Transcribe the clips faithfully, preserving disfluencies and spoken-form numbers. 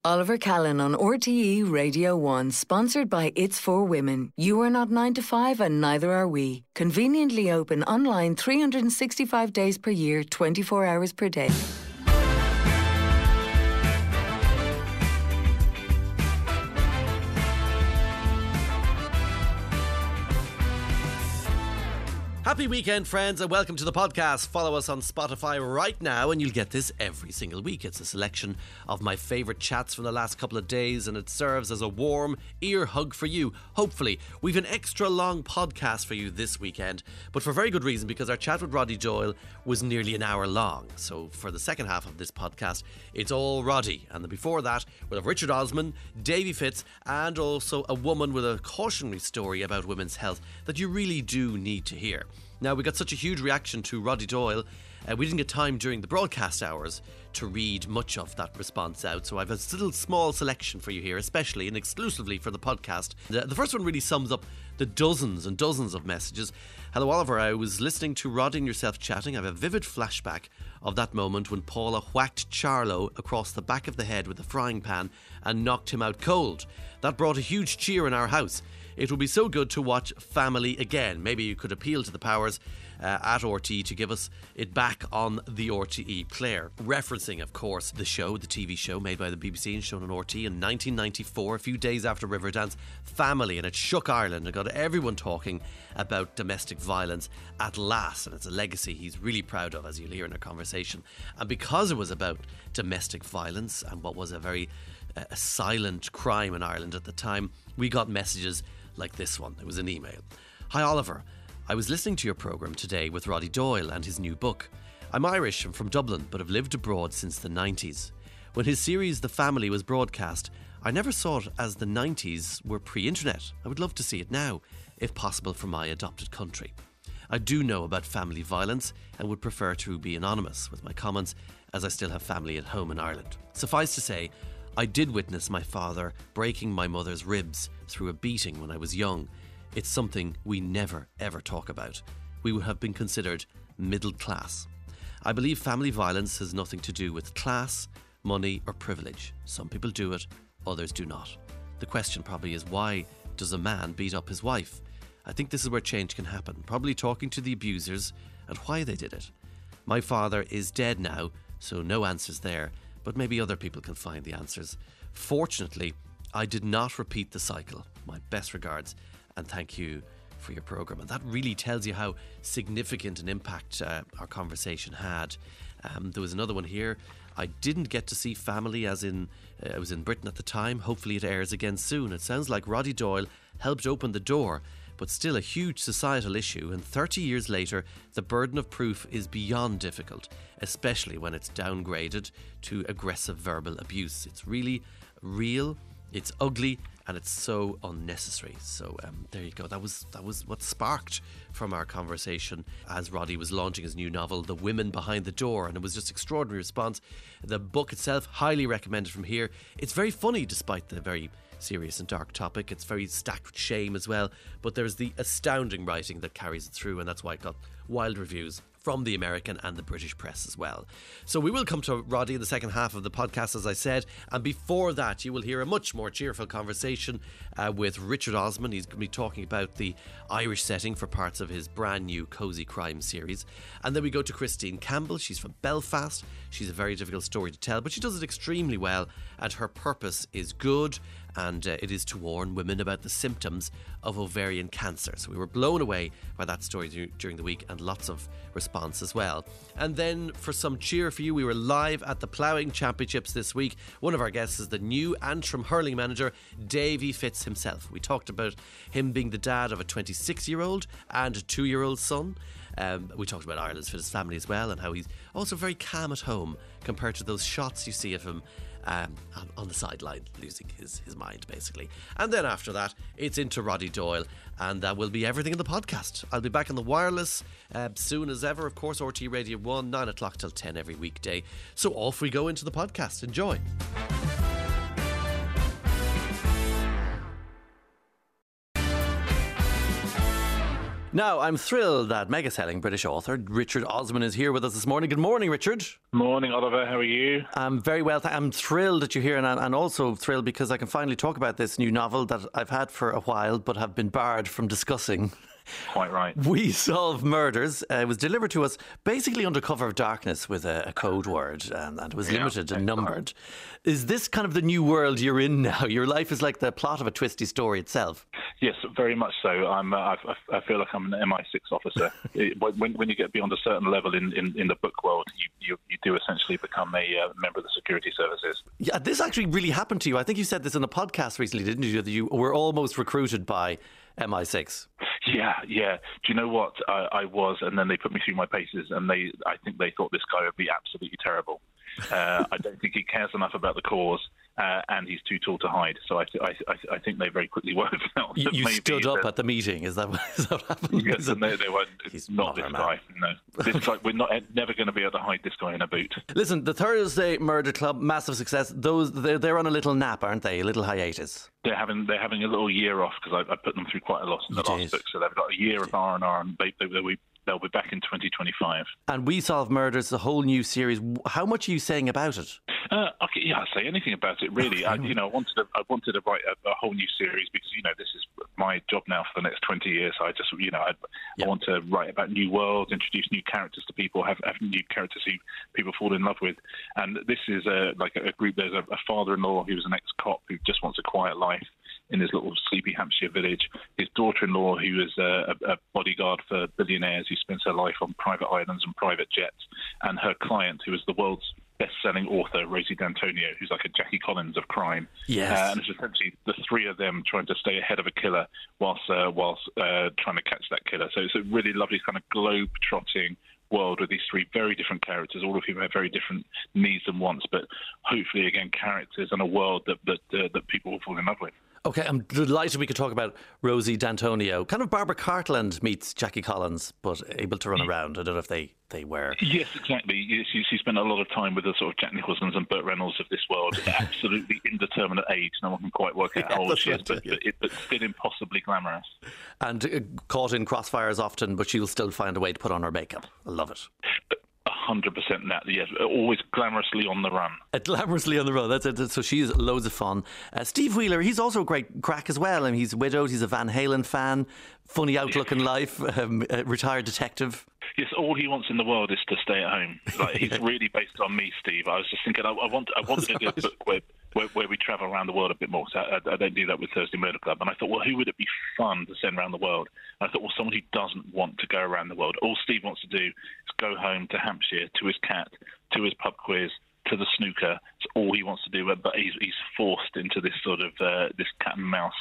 Oliver Callan on R T E Radio one, sponsored by It's For Women. You are not nine to five and neither are we. Conveniently open online three hundred sixty-five days per year, twenty-four hours per day. Happy weekend, friends, and welcome to the podcast. Follow us on Spotify right now and you'll get this every single week. It's a selection of my favourite chats from the last couple of days and it serves as a warm ear hug for you. Hopefully, we've an extra long podcast for you this weekend, but for very good reason, because our chat with Roddy Doyle was nearly an hour long. So for the second half of this podcast, it's all Roddy. And then before that, we'll have Richard Osman, Davy Fitz, and also a woman with a cautionary story about women's health that you really do need to hear. Now, we got such a huge reaction to Roddy Doyle, uh, we didn't get time during the broadcast hours to read much of that response out, so I have a little small selection for you here, especially and exclusively for the podcast. The, the first one really sums up the dozens and dozens of messages. Hello, Oliver. I was listening to Roddy and yourself chatting. I have a vivid flashback of that moment when Paula whacked Charlo across the back of the head with a frying pan and knocked him out cold. That brought a huge cheer in our house. It would be so good to watch Family again. Maybe you could appeal to the powers uh, at R T E to give us it back on the R T E player. Referencing, of course, the show, the T V show made by the B B C and shown on R T E in nineteen ninety-four, a few days after Riverdance, Family, and it shook Ireland and got everyone talking about domestic violence at last, and it's a legacy he's really proud of, as you'll hear in our conversation. And because it was about domestic violence and what was a very uh, a silent crime in Ireland at the time, we got messages like this one. It was an email. Hi Oliver, I was listening to your programme today with Roddy Doyle and his new book. I'm Irish and from Dublin, but have lived abroad since the nineties. When his series The Family was broadcast, I never saw it as the nineties were pre-internet. I would love to see it now, if possible, from my adopted country. I do know about family violence and would prefer to be anonymous with my comments, as I still have family at home in Ireland. Suffice to say, I did witness my father breaking my mother's ribs through a beating when I was young. It's something we never ever talk about. We would have been considered middle class. I believe family violence has nothing to do with class, money or privilege. Some people do it, others do not. The question probably is, why does a man beat up his wife? I think this is where change can happen. Probably talking to the abusers and why they did it. My father is dead now, so no answers there. But maybe other people can find the answers. Fortunately, I did not repeat the cycle. My best regards and thank you for your programme. And that really tells you how significant an impact uh, our conversation had. Um, there was another one here. I didn't get to see Family, as in uh, I was in Britain at the time. Hopefully it airs again soon. It sounds like Roddy Doyle helped open the door, but still a huge societal issue, and thirty years later the burden of proof is beyond difficult, especially when it's downgraded to aggressive verbal abuse. It's really real, it's ugly, and it's so unnecessary. So um, there you go. That was that was what sparked from our conversation as Roddy was launching his new novel, The Women Behind the Door, and it was just extraordinary response. The book itself, highly recommended from here. It's very funny despite the very serious and dark topic. It's very stacked with shame as well, but there's the astounding writing that carries it through, and that's why it got wild reviews from the American and the British press as well. So we will come to Roddy in the second half of the podcast, as I said, and before that you will hear a much more cheerful conversation uh, with Richard Osman. He's going to be talking about the Irish setting for parts of his brand new Cosy Crime series. And then we go to Christine Campbell. She's from Belfast. She's a very difficult story to tell, but she does it extremely well, and her purpose is good, and uh, it is to warn women about the symptoms of ovarian cancer. So we were blown away by that story d- during the week, and lots of response as well. And then for some cheer for you, we were live at the Ploughing Championships this week. One of our guests is the new Antrim hurling manager, Davy Fitz himself. We talked about him being the dad of a twenty-six year old and a two year old son. Um, we talked about Ireland's fittest family as well, and how he's also very calm at home compared to those shots you see of him Um, on the sideline, losing his, his mind basically. And then after that it's into Roddy Doyle, and that will be everything in the podcast. I'll be back on the wireless uh, soon as ever, of course. R T Radio one, nine o'clock till ten every weekday. So off we go into the podcast. Enjoy. Now, I'm thrilled that mega-selling British author Richard Osman is here with us this morning. Good morning, Richard. Morning, Oliver. How are you? I'm very well. Th- I'm thrilled that you're here, and I'm also thrilled because I can finally talk about this new novel that I've had for a while but have been barred from discussing. Quite right. We Solve Murders. Uh, it was delivered to us basically under cover of darkness with a, a code word, and, and it was limited yeah, and numbered. Is this kind of the new world you're in now? Your life is like the plot of a twisty story itself. Yes, very much so. I'm. Uh, I, I feel like I'm an M I six officer. it, when, when you get beyond a certain level in, in, in the book world, you, you, you do essentially become a uh, member of the security services. Yeah, this actually really happened to you. I think you said this in a podcast recently, didn't you? That you were almost recruited by M I six. Yeah, yeah. Do you know what? I, I was, and then they put me through my paces, and they, I think they thought this guy would be absolutely terrible. Uh, I don't think he cares enough about the cause, uh, and he's too tall to hide. So I, th- I, I, I think they very quickly worked out. You, you maybe stood up that, at the meeting. Is that, is that what happened? Yes, and they, they were He's not, not this guy. No, this guy, we're not never going to be able to hide this guy in a boot. Listen, the Thursday Murder Club, massive success. Those they're, they're on a little nap, aren't they? A little hiatus. They're having they're having a little year off because I, I put them through quite a lot in the You last did. book. So they've got a year of R and R, and they, they, they'll be they'll be back in twenty twenty-five. And We Solve Murders, the whole new series. How much are you saying about it? Uh, okay, yeah, I'll say anything about it, really. I, you know, I wanted to, I wanted to write a, a whole new series because, you know, this is my job now for the next twenty years. I just, you know, I, Yep. I want to write about new worlds, introduce new characters to people, have, have new characters who people fall in love with. And this is a, like a group, there's a, a father-in-law who was an ex-cop who just wants a quiet life in his little sleepy Hampshire village. His daughter-in-law, who is a, a bodyguard for billionaires who spends her life on private islands and private jets, and her client, who is the world's best-selling author, Rosie D'Antonio, who's like a Jackie Collins of crime. Yes. Uh, and it's essentially the three of them trying to stay ahead of a killer whilst uh, whilst uh, trying to catch that killer. So it's a really lovely kind of globe-trotting world with these three very different characters, all of whom have very different needs and wants, but hopefully, again, characters and a world that that, uh, that people will fall in love with. Okay, I'm delighted we could talk about Rosie D'Antonio. Kind of Barbara Cartland meets Jackie Collins, but able to run around. I don't know if they, they were. Yes, exactly. Yes, she, she spent a lot of time with the sort of Jack Nicholsons and Burt Reynolds of this world. Absolutely indeterminate age. No one can quite work out Yeah, how old that's she is, right, but, yeah. but, it, but still impossibly glamorous. And uh, caught in crossfires often, but she'll still find a way to put on her makeup. I love it. A hundred percent that, yes. Always glamorously on the run. Uh, glamorously on the road. That's it. So she's loads of fun. Uh, Steve Wheeler, he's also a great crack as well. I mean, he's widowed. He's a Van Halen fan. Funny outlook in life. Um, a retired detective. Yes, all he wants in the world is to stay at home. Like, he's really based on me, Steve. I was just thinking, I, I want, I wanted to do a book where, where, where we travel around the world a bit more. So I, I don't do that with Thursday Murder Club. And I thought, well, who would it be fun to send around the world? And I thought, well, someone who doesn't want to go around the world. All Steve wants to do is go home to Hampshire, to his cat, to his pub quiz, to the snooker. It's all he wants to do. But he's, he's forced into this sort of uh, this cat and mouse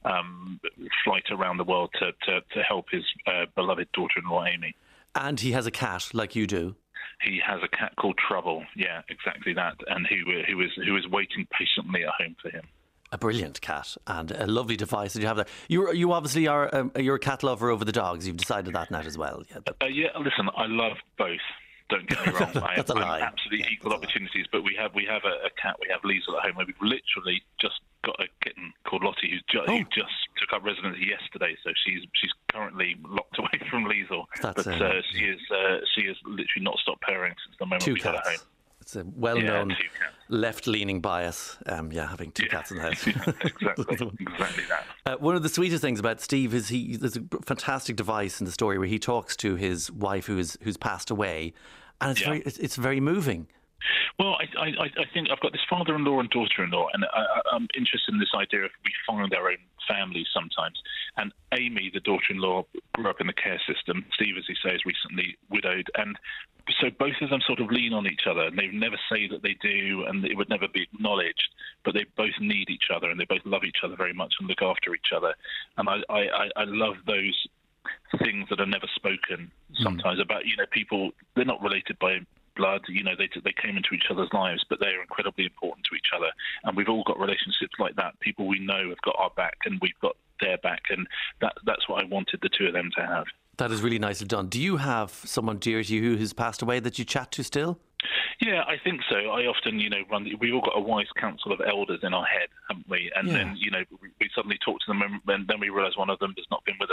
um, flight around the world to, to, to help his uh, beloved daughter-in-law, Amy. And he has a cat, like you do. He has a cat called Trouble. Yeah, exactly that. And who who is who is waiting patiently at home for him. A brilliant cat and a lovely device that you have there. You you obviously are um, you're a cat lover over the dogs. You've decided that now as well. Yeah, but... Uh, yeah, listen, I love both. Don't get me wrong. I have That's a lie. absolutely Yeah, equal opportunities, but we have we have a, a cat. We have Liesel at home. We've literally just got a kitten called Lottie who's ju- Oh. who just took up residence yesterday. So she's she's currently locked away from Liesel. That's, but uh, uh, she is uh, she has literally not stopped purring since the moment two we got her home. cats. It's a well-known Yeah, two cats. left-leaning bias. Um, yeah, having two Yeah. cats in the house. exactly, exactly that. Uh, one of the sweetest things about Steve is he there's a fantastic device in the story where he talks to his wife who is who's passed away, and it's Yeah. very it's, it's very moving. Well, I, I, I think I've got this father-in-law and daughter-in-law, and I, I'm interested in this idea of we find our own families sometimes. And Amy, the daughter-in-law, grew up in the care system. Steve, as he says, recently widowed, and so both of them sort of lean on each other, and they never say that they do, and it would never be acknowledged. But they both need each other, and they both love each other very much and look after each other. And I, I, I love those things that are never spoken sometimes mm. about, you know, people, they're not related by blood, you know, they they came into each other's lives, but they're incredibly important to each other. And we've all got relationships like that. People we know have got our back and we've got their back. And that that's what I wanted the two of them to have. That is really nicely done. Do you have someone dear to you who has passed away that you chat to still? Yeah, I think so. I often, you know, run. We've all got a wise council of elders in our head, haven't we? And yeah. then, you know, we, we suddenly talk to them, and then we realise one of them has not been with us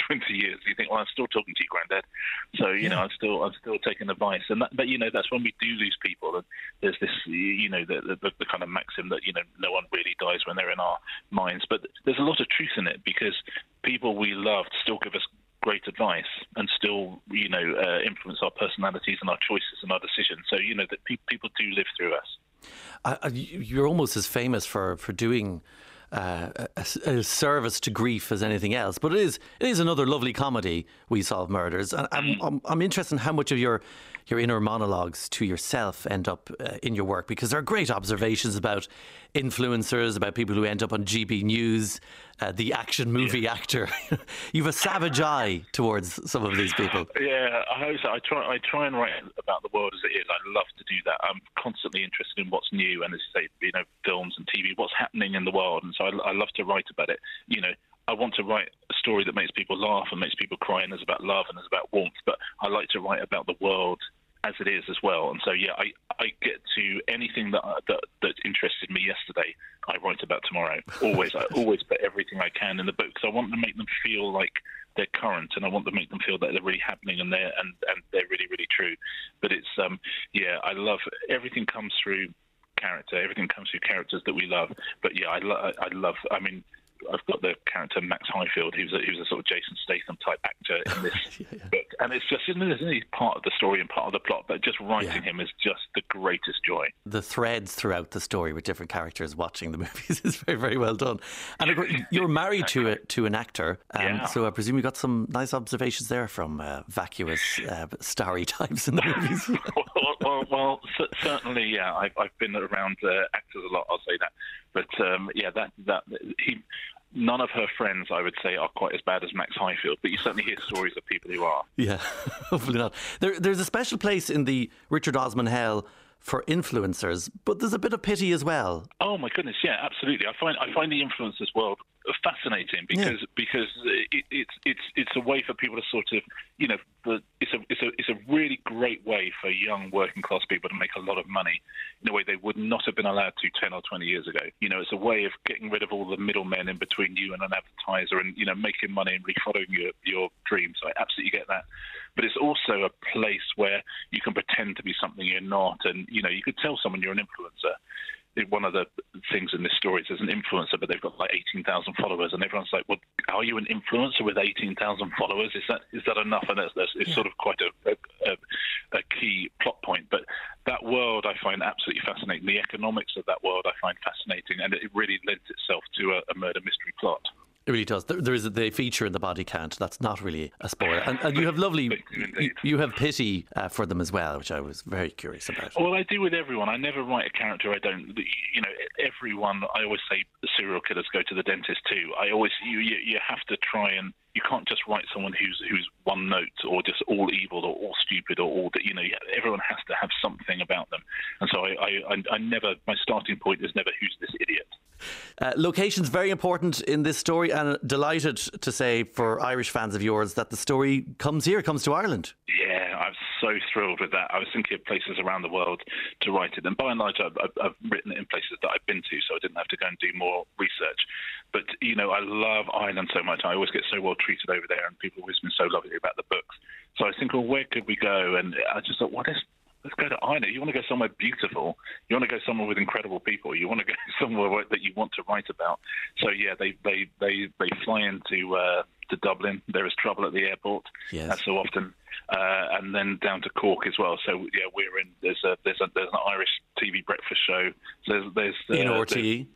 twenty years. You think, well, I'm still talking to you, Grandad. So, you yeah. know, I'm still I'm still taking advice. And that, but, you know, that's when we do lose people. And there's this, you know, the, the, the kind of maxim that, you know, no one really dies when they're in our minds. But there's a lot of truth in it, because people we loved still give us great advice and still, you know, uh, influence our personalities and our choices and our decisions. So, you know, that pe- people do live through us. Uh, you're almost as famous for, for doing uh, a, a service to grief as anything else, but it is it is another lovely comedy, We Solve Murders, and I'm, I'm, I'm interested in how much of your your inner monologues to yourself end up uh, in your work, because there are great observations about influencers, about people who end up on G B News, uh, the action movie yeah. actor. You've a savage eye towards some of these people. Yeah, I hope so. I try, I try and write about the world as it is. I love to do that. I'm constantly interested in what's new, and as you say, you know, films and T V, what's happening in the world, and so I, I love to write about it. You know, I want to write a story that makes people laugh and makes people cry, and is about love and is about warmth, but I like to write about the world as it is as well. And so, yeah, I, I get to anything that, that that interested me yesterday, I write about tomorrow. Always. I always put everything I can in the book, because I want to make them feel like they're current, and I want to make them feel that they're really happening and they're, and, and they're really, really true. But it's, um, yeah, I love, everything comes through character. Everything comes through characters that we love. But, yeah, I, lo- I love, I mean, I've got the character Max Highfield, who's a, who's a sort of Jason Statham type actor in this yeah, yeah. book, and it's just, isn't it, he's part of the story and part of the plot, but just writing yeah. him is just the greatest joy. The threads throughout the story with different characters watching the movies is very, very well done. And you're married exactly. to a, to an actor, um, yeah. so I presume you got some nice observations there from uh, vacuous, uh, starry types in the movies. well, well, well c- certainly, yeah. I've, I've been around uh, actors a lot, I'll say that. But um, yeah, that that he. None of her friends, I would say, are quite as bad as Max Highfield, but you certainly hear stories of people who are. Yeah, hopefully not. There, there's a special place in the Richard Osman hell for influencers, but there's a bit of pity as well. Oh my goodness, yeah, absolutely. I find I find the influencers world fascinating, because yeah. because it, it's it's it's a way for people to sort of, you know, it's a it's a it's a really great way for young working class people to make a lot of money in a way they would not have been allowed to ten or twenty years ago. You know, it's a way of getting rid of all the middlemen in between you and an advertiser, and, you know, making money and really following your your dreams. I absolutely get that. But it's also a place where you can pretend to be something you're not, and, you know, you could tell someone you're an influencer. One of the things in this story is there's an influencer, but they've got like eighteen thousand followers, and everyone's like, well, are you an influencer with eighteen thousand followers? Is that is that enough? And that's, that's it's yeah. sort of quite a, a, a key plot point. But that world I find absolutely fascinating. The economics of that world I find fascinating, and it really lends itself to a, a murder mystery plot. It really does. There, there is a, they feature in the body count. That's not really a spoiler. And, and you have lovely, you, you have pity uh, for them as well, which I was very curious about. Well, I do with everyone. I never write a character I don't, you know, everyone, I always say serial killers go to the dentist too. I always, you, you, you have to try and, you can't just write someone who's who's one note or just all evil or all stupid or all that. You know, everyone has to have something about them. And so I, I, I never, my starting point is never who's this idiot. Uh, location's very important in this story, and delighted to say for Irish fans of yours that the story comes here, comes to Ireland. Yeah, I'm so thrilled with that. I was thinking of places around the world to write it, and by and large I've, I've written it in places that I've been to, so I didn't have to go and do more research. But, you know, I love Ireland so much. I always get so well treated over there, and people have always been so lovely about the books. So I was thinking, well, where could we go? And I just thought, what is... Let's go to Ireland. You want to go somewhere beautiful. You want to go somewhere with incredible people. You want to go somewhere that you want to write about. So yeah, they they they, they fly into uh, to Dublin. There is trouble at the airport, yes. as so often, uh, and then down to Cork as well. So yeah, we're in. There's a there's a there's an Irish T V breakfast show. There's there's uh, in R T E.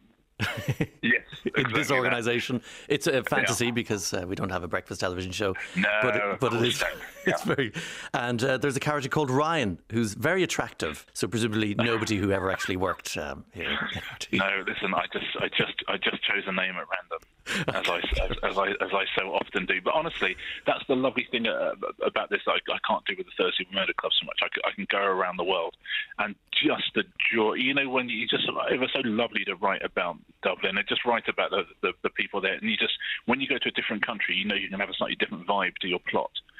Yes, exactly in this organisation, it's a fantasy yeah. because uh, we don't have a breakfast television show. No, but it, but it is. Yeah. It's very, and uh, there's a character called Ryan who's very attractive. So presumably nobody who ever actually worked um, here. No, listen, I just, I just, I just chose a name at random, as I, as, as I, as I so often do. But honestly, that's the lovely thing uh, about this. I, I can't do with the Thursday Murder Club so much. I, I can go around the world, and just the joy. You know, when you just, it was so lovely to write about Dublin and just write about the, the, the people there. And you just, when you go to a different country, you know you can have a slightly different vibe to your plot.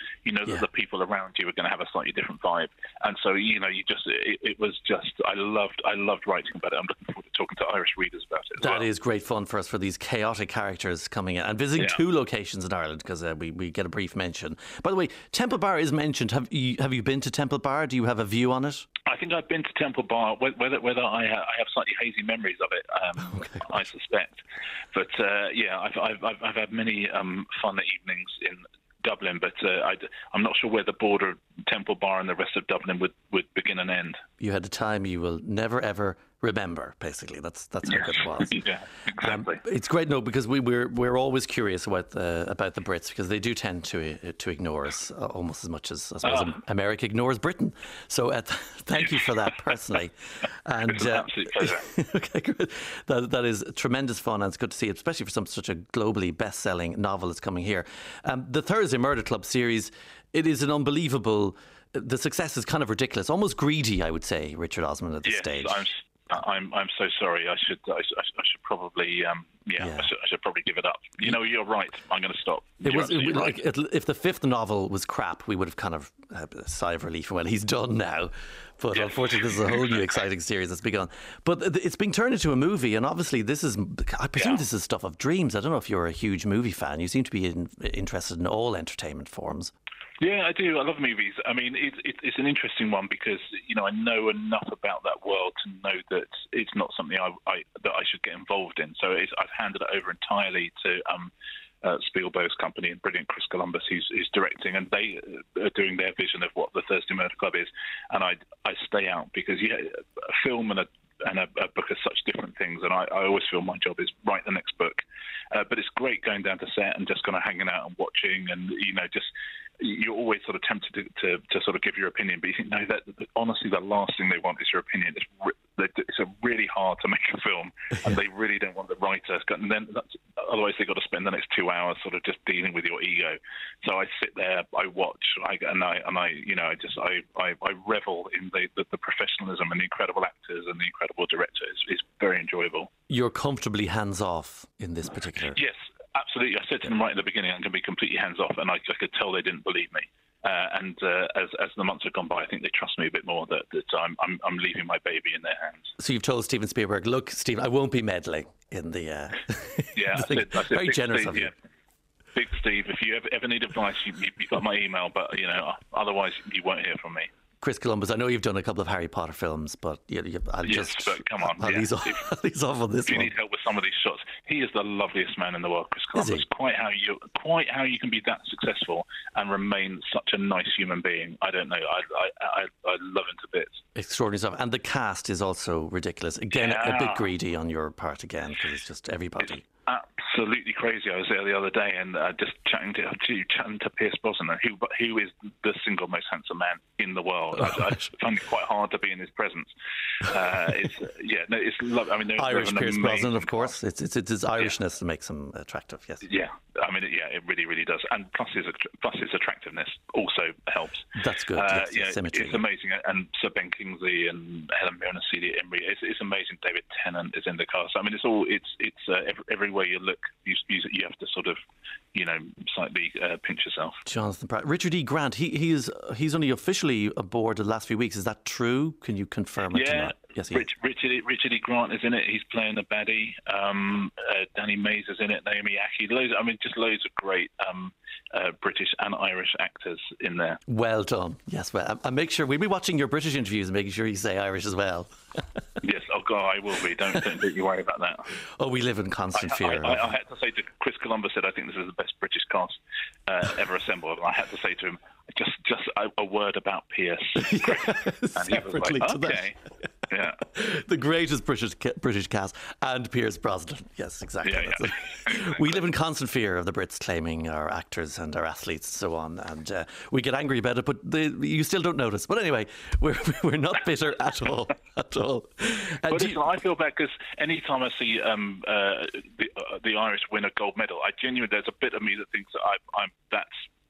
you know that Yeah. the people around you are going to have a slightly different vibe. And so, you know, you just it, it was just I loved I loved writing about it. I'm looking forward to talking to Irish readers about it as That well. is great fun for us, for these chaotic characters coming in and visiting Yeah. two locations in Ireland, because uh, we, we get a brief mention. By the way, Temple Bar is mentioned. Have you, have you been to Temple Bar? Do you have a view on it? I think I've been to Temple Bar. Whether whether I have, I have slightly hazy memories of it, um, Okay. I suspect. But uh, yeah, I've, I've I've I've had many um, fun evenings in Dublin, but uh, I, I'm not sure where the border of Temple Bar and the rest of Dublin would, would begin and end. You had a time you will never ever remember. Basically, that's that's how good it was. Yeah, exactly. Um, it's great, no, because we, we're we're always curious about the about the Brits, because they do tend to uh, to ignore us uh, almost as much as I suppose Ah. America ignores Britain. So uh, th- thank you for that personally. And It's an absolute pleasure. okay, good. That that is tremendous fun, and it's good to see, especially for some such a globally best-selling novel that's coming here. Um, the Thursday Murder Club series, it is an unbelievable. The success is kind of ridiculous, almost greedy, I would say, Richard Osman, at this Yes, stage. I'm, I'm, I'm so sorry. I should, I, should- I should probably, um, yeah, Yeah. I, should, I should probably give it up. You know, you're right. I'm going to stop. It You're was it, absolutely like right. it, if the fifth novel was crap, we would have kind of had a sigh of relief. Well, he's done now, but Yes. unfortunately, this is a whole new exciting series that's begun. But th- it's being turned into a movie, and obviously, this is I presume Yeah. this is stuff of dreams. I don't know if you're a huge movie fan. You seem to be in, interested in all entertainment forms. Yeah, I do. I love movies. I mean, it, it, it's an interesting one because you know I know enough about that world to know that it's not something I, I that I should get involved in. So it's, I've handed it over entirely to um, uh, Spielberg's company and brilliant Chris Columbus, who's, who's directing, and they are doing their vision of what the Thursday Murder Club is. And I I stay out because yeah, a film and a and a, a book are such different things, and I, I always feel my job is write the next book. Uh, but it's great going down to set and just kind of hanging out and watching, and you know just. You're always sort of tempted to, to, to sort of give your opinion, but you think, no, that, that honestly, the last thing they want is your opinion. It's, re- it's a really hard to make a film, and they really don't want the writer. And then that's, otherwise, they've got to spend the next two hours sort of just dealing with your ego. So I sit there, I watch, I, and I, and I, you know, I just I, I, I revel in the, the, the professionalism and the incredible actors and the incredible director. It's, it's very enjoyable. You're comfortably hands off in this particular. Yes. Absolutely. I said to them right at the beginning, I'm going to be completely hands-off, and I, I could tell they didn't believe me. Uh, and uh, as, as the months have gone by, I think they trust me a bit more, that, that I'm, I'm, I'm leaving my baby in their hands. So you've told Steven Spielberg, look, Steve, I won't be meddling in the. Uh, Yeah, the I thing. said, I said, Very Big generous Steve, of you. yeah. Big Steve, if you ever, ever need advice, you, you, you've got my email, but you know, otherwise you won't hear from me. Chris Columbus, I know you've done a couple of Harry Potter films, but you, you, I'll Yes, just but come on, I'll yeah. ease off, If- I'll ease off on this If you one. need help with some of these shots, he is the loveliest man in the world, Chris Is he? Columbus. Quite how you, quite how you can be that successful and remain such a nice human being. I don't know. I, I, I, I love him to bits. Extraordinary stuff. And the cast is also ridiculous. Again, a Yeah. bit greedy on your part again, because it's just everybody. Absolutely crazy. I was there the other day and uh, just chatting to, to chatting to Pierce Brosnan, who who is the single most handsome man in the world. I, I find it quite hard to be in his presence. Uh, it's yeah, no, it's love. I mean, there's Irish an Pierce amazing Brosnan, of cast. course. It's it's, it's his Irishness that makes him attractive, yes. Yeah, I mean, yeah, it really, really does. And plus his plus his attractiveness also helps. That's good, Uh, yes, yeah, symmetry. it's amazing. And Sir Ben Kingsley and Helen Mirren and Celia Imrie. It's, it's amazing. David Tennant is in the cast. I mean, it's all. It's it's uh, every, everywhere you look, you, you you have to sort of, you know, slightly uh, pinch yourself. Jonathan Pratt. Richard E. Grant, he, he is he's only officially aboard the last few weeks. Is that true? Can you confirm it or Yeah, not? Yes, he is. Rich, Richard E- Richard E. Grant is in it. He's playing the baddie. Um, uh, Danny Mays is in it. Naomi Ackie. Loads. I mean, just loads of great um, uh, British and Irish actors in there. Well done. Yes, well, and- and make sure we'll be watching your British interviews and making sure you say Irish as well. Yes, oh God, I will be. Don't don't, don't you worry about that. Oh, we live in constant I, fear. I, of- I, I had to say to Chris Columbus said I think this is the best British cast uh, ever assembled, and I had to say to him just just a, a word about Pierce. and he was separately like, to that. okay, yeah, the greatest British ca- British cast, and Pierce Brosnan. Yes, exactly. Yeah, That's yeah. it. We live in constant fear of the Brits claiming our actors and our athletes and so on, and uh, we get angry about it, but the, you still don't notice. But anyway, we're we're not bitter at all, at all. Uh, But do listen, you- I feel bad because any time I see um, uh, the, uh, the Irish win a gold medal, I genuinely there's a bit of me that thinks that I, I'm that's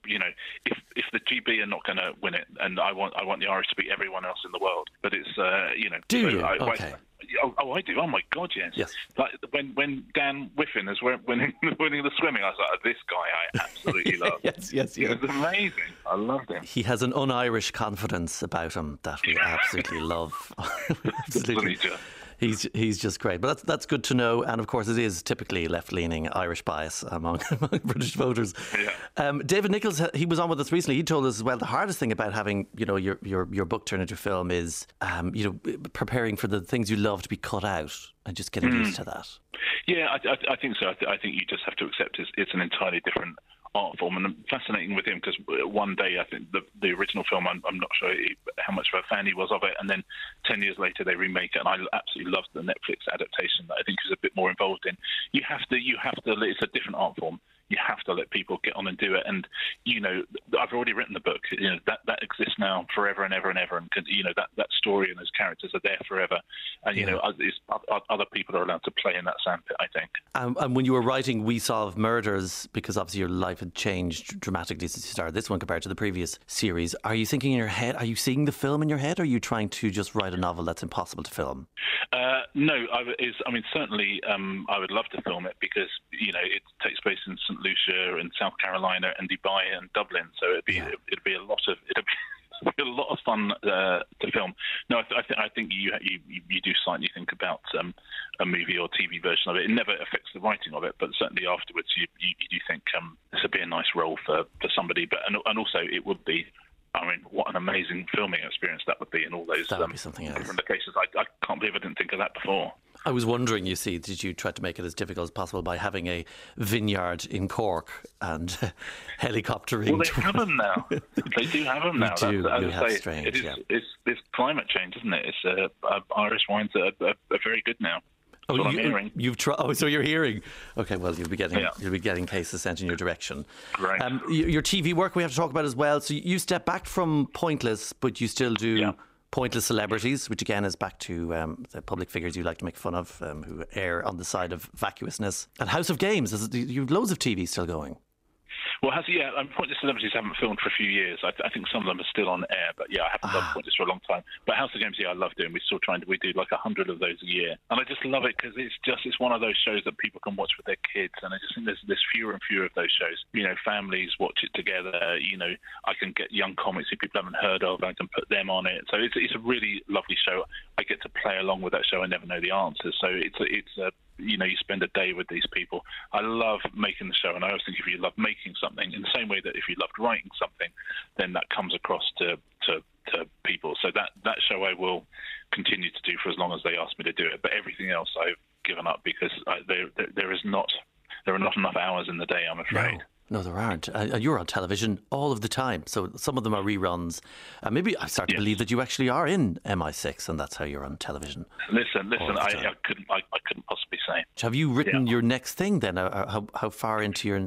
you know, if if the G B are not going to win it, and I want I want the Irish to beat everyone else in the world, but it's uh, you know. Do so you? I, okay. I, oh, oh, I do. Oh my God, yes. Yes. Like when when Dan Whiffen is winning winning the swimming, I was like, this guy I absolutely love. yes, yes, yes. It was amazing. I loved him. He has an un-Irish confidence about him that we absolutely love. Absolutely. He's he's just great, but that's that's good to know. And of course, it is typically left-leaning Irish bias among, among British voters. Yeah. Um, David Nichols, he was on with us recently. He told us as well the hardest thing about having you know your your, your book turn into film is um, you know preparing for the things you love to be cut out and just getting mm. used to that. Yeah, I, I, I think so. I, th- I think you just have to accept it's, it's an entirely different art form, and fascinating with him because one day I think the the original film I'm, I'm not sure he, how much of a fan he was of it, and then ten years later they remake it, and I absolutely loved the Netflix adaptation that I think he's a bit more involved in. You have to, you have to. It's a different art form. You have to let people get on and do it. And, you know, I've already written the book. You know, that, that exists now forever and ever and ever. And, you know, that, that story and those characters are there forever. And, you yeah. know, it's, other people are allowed to play in that sandpit, I think. Um, and when you were writing We Solve Murders, because obviously your life had changed dramatically since you started this one compared to the previous series, are you thinking in your head, are you seeing the film in your head, or are you trying to just write a novel that's impossible to film? Uh, no, I, is, I mean, certainly um, I would love to film it because, you know, it takes place in Saint Lucia and South Carolina and Dubai and Dublin, so it'd be yeah. it'd be a lot of it'd be, it'd be a lot of fun uh, to film. No, I, th- I, th- I think you, you you do slightly think about um, a movie or T V version of it. It never affects the writing of it, but certainly afterwards you you, you do think um, this would be a nice role for, for somebody. But and, and also it would be. I mean, what an amazing filming experience that would be in all those that would um, be something else. different locations. I, I can't believe I didn't think of that before. I was wondering, you see, did you try to make it as difficult as possible by having a vineyard in Cork and uh, helicoptering? Well, they have them now. They do have them now. do. That's, you as have I say, strange, it is, yeah. it's, it's climate change, isn't it? It's uh, uh, Irish wines are, are, are very good now. That's oh, what you, I'm hearing. You've tried. Oh, so you're hearing? Okay, well, you'll be getting yeah. you'll be getting cases sent in your direction. Right. Um, your T V work we have to talk about as well. So you step back from Pointless, but you still do yeah. Pointless Celebrities, which again is back to um, the public figures you like to make fun of, um, who err on the side of vacuousness. And House of Games, you have loads of T V still going. Well, has yeah, I mean, Pointless Celebrities haven't filmed for a few years. I, I think some of them are still on air, but yeah, I haven't ah. done Pointless for a long time. But House of Games, yeah, I love doing. We're still trying to, we do like a hundred of those a year. And I just love it because it's just, it's one of those shows that people can watch with their kids. And I just think there's, there's fewer and fewer of those shows. You know, families watch it together. You know, I can get young comics who people haven't heard of, and I can put them on it. So it's, it's a really lovely show. I get to play along with that show. I never know the answers. So it's, a, it's a, you know, you spend a day with these people. I love making the show, and I always think if you love making something, in the same way that if you loved writing something, then that comes across to, to, to people. So that, that show I will continue to do for as long as they ask me to do it. But everything else I've given up because I, there, there, there is not, there are not enough hours in the day, I'm afraid. No. No, there aren't. Uh, you're on television all of the time. So some of them are reruns. Uh, maybe I start to yes. believe that you actually are in M I six and that's how you're on television. Listen, listen, I, I couldn't I, I couldn't possibly say. Have you written yeah. your next thing then? Uh, how, how far into your...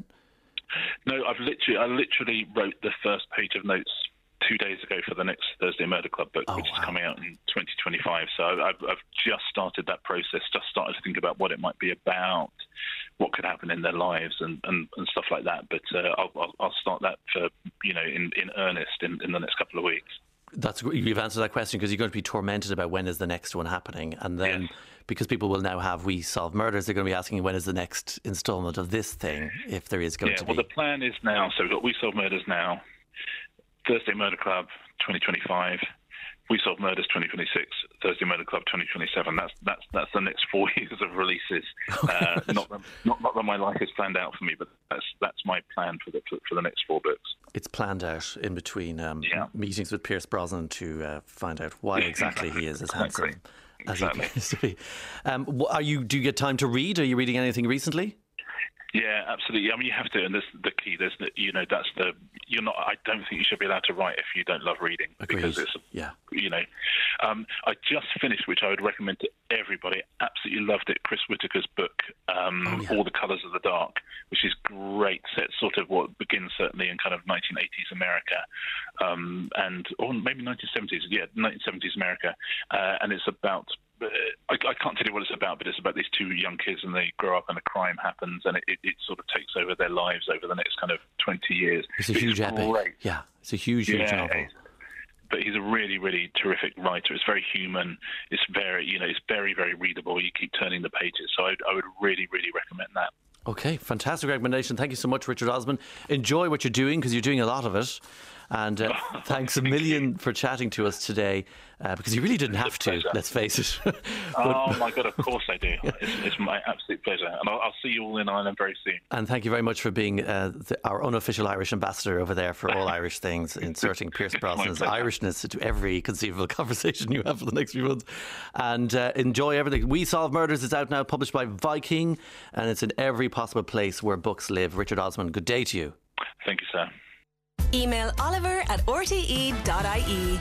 No, I've literally, I literally wrote the first page of notes two days ago for the next Thursday Murder Club book, oh, which wow. is coming out in twenty twenty-five. So I've, I've just started that process, just started to think about what it might be about, what could happen in their lives and, and, and stuff like that. But uh, I'll, I'll, I'll start that for, you know, in, in earnest in, in the next couple of weeks. That's You've answered that question because you're going to be tormented about when is the next one happening. And then yes. because people will now have We Solve Murders, they're going to be asking when is the next instalment of this thing, if there is going yeah, to be. Well, the plan is now, so we've got We Solve Murders now, Thursday Murder Club twenty twenty-five, We Solve Murders twenty twenty-six, Thursday Murder Club twenty twenty-seven. That's that's that's the next four years of releases. Uh, not, that, not not that my life is planned out for me, but that's that's my plan for the for, for the next four books. It's planned out in between um, yeah. meetings with Pierce Brosnan to uh, find out why exactly he is as exactly. handsome as exactly. he appears to be. Um, are you? Do you get time to read? Are you reading anything recently? Yeah, absolutely. I mean, you have to, and this the key. There's, the, you know, that's the. You're not. I don't think you should be allowed to write if you don't love reading, Agreed. because it's. Yeah. You know, um, I just finished, which I would recommend to everybody. Absolutely loved it. Chris Whitaker's book, um, oh, yeah. All the Colours of the Dark, which is great. Set sort of what begins certainly in kind of nineteen eighties America, um, and or maybe nineteen seventies. Yeah, nineteen seventies America, uh, and it's about I, I can't tell you what it's about, but it's about these two young kids, and they grow up and a crime happens, and it, it, it sort of takes over their lives over the next kind of twenty years. It's a huge it's epic. Great. Yeah, it's a huge, huge yeah, novel. But he's a really, really terrific writer. It's very human. It's very, you know, it's very, very readable. You keep turning the pages. So I, I would really, really recommend that. Okay, fantastic recommendation. Thank you so much, Richard Osman. Enjoy what you're doing, because you're doing a lot of it. And uh, thanks a million for chatting to us today, uh, because you really didn't have to, let's face it. But, oh my God, of course I do. It's, it's my absolute pleasure. And I'll, I'll see you all in Ireland very soon. And thank you very much for being uh, the, our unofficial Irish ambassador over there for all Irish things, inserting Pierce Brosnan's Irishness into every conceivable conversation you have for the next few months. And uh, enjoy everything. We Solve Murders is out now, published by Viking, and it's in every possible place where books live. Richard Osman, good day to you. Thank you, sir. Email Oliver at r t e dot i e.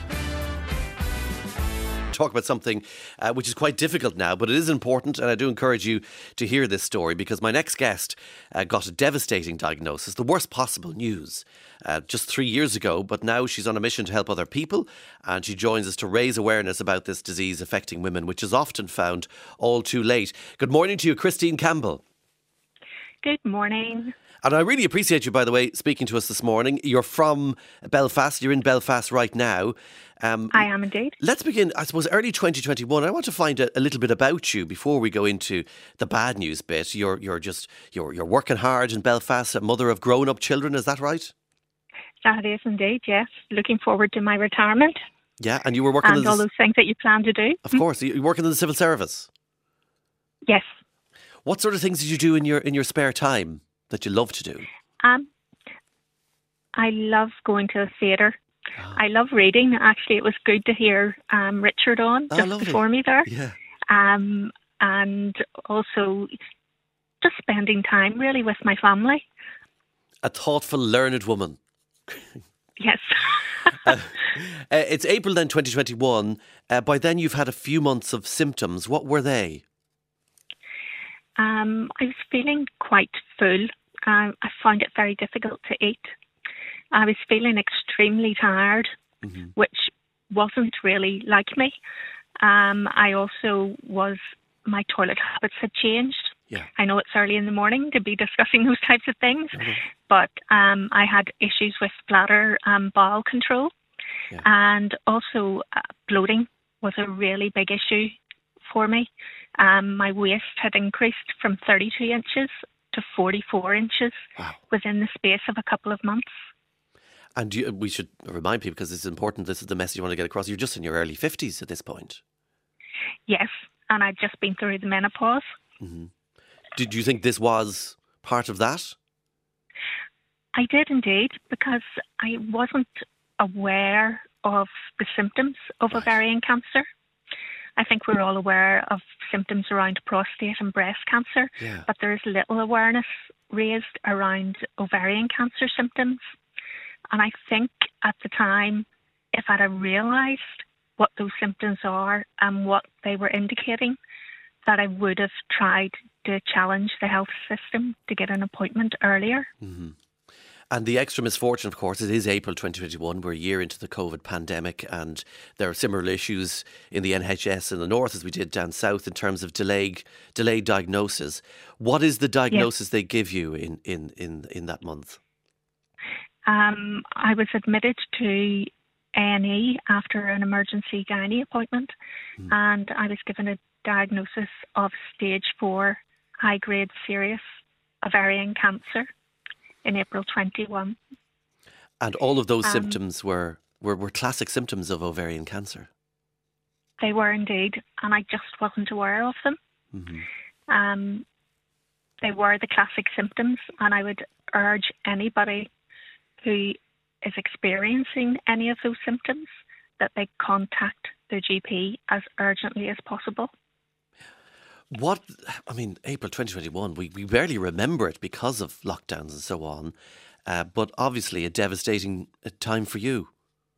Talk about something uh, which is quite difficult now, but it is important, and I do encourage you to hear this story, because my next guest uh, got a devastating diagnosis, the worst possible news, uh, just three years ago, but now she's on a mission to help other people, and she joins us to raise awareness about this disease affecting women, which is often found all too late. Good morning to you, Christine Campbell. Good morning. And I really appreciate you, by the way, speaking to us this morning. You're from Belfast. You're in Belfast right now. Um, I am indeed. Let's begin, I suppose, early twenty twenty-one. I want to find a, a little bit about you before we go into the bad news bit. You're you're just you're you're working hard in Belfast, a mother of grown-up children. Is that right? That is indeed, yes. Looking forward to my retirement. Yeah, and you were working and in all the, those things that you plan to do. Of course, you're working in the civil service. Yes. What sort of things did you do in your in your spare time that you love to do? Um, I love going to the theatre. Oh. I love reading. Actually, it was good to hear um, Richard on Oh, just lovely. before me there. Yeah. Um, and also just spending time really with my family. A thoughtful, learned woman. Yes. uh, uh, it's April then, twenty twenty-one. Uh, by then, you've had a few months of symptoms. What were they? Um, I was feeling quite full. Um, I found it very difficult to eat. I was feeling extremely tired, mm-hmm. which wasn't really like me. Um, I also was, my toilet habits had changed. Yeah. I know it's early in the morning to be discussing those types of things, mm-hmm. but um, I had issues with bladder and bowel control. Yeah. And also uh, bloating was a really big issue for me. Um, my waist had increased from thirty-two inches to forty-four inches wow. within the space of a couple of months. And you, we should remind people, because it's important, this is the message you want to get across, you're just in your early fifties at this point. Yes, and I'd just been through the menopause. Mm-hmm. Did you think this was part of that? I did indeed, because I wasn't aware of the symptoms of right. ovarian cancer. I think we're all aware of symptoms around prostate and breast cancer, yeah. but there is little awareness raised around ovarian cancer symptoms. And I think at the time, if I'd have realised what those symptoms are and what they were indicating, that I would have tried to challenge the health system to get an appointment earlier. Mm-hmm. And the extra misfortune, of course, it is April twenty twenty-one. We're a year into the COVID pandemic, and there are similar issues in the N H S in the north as we did down south in terms of delayed delayed diagnosis. What is the diagnosis yes. they give you in, in, in, in that month? Um, I was admitted to A and E after an emergency gynae appointment, hmm. and I was given a diagnosis of stage four high-grade serous ovarian cancer in April twenty-one. And all of those um, symptoms were, were, were classic symptoms of ovarian cancer? They were indeed, and I just wasn't aware of them. Mm-hmm. Um, they were the classic symptoms, and I would urge anybody who is experiencing any of those symptoms that they contact their G P as urgently as possible. What, I mean, April twenty twenty-one, we, we barely remember it because of lockdowns and so on, uh, but obviously a devastating time for you.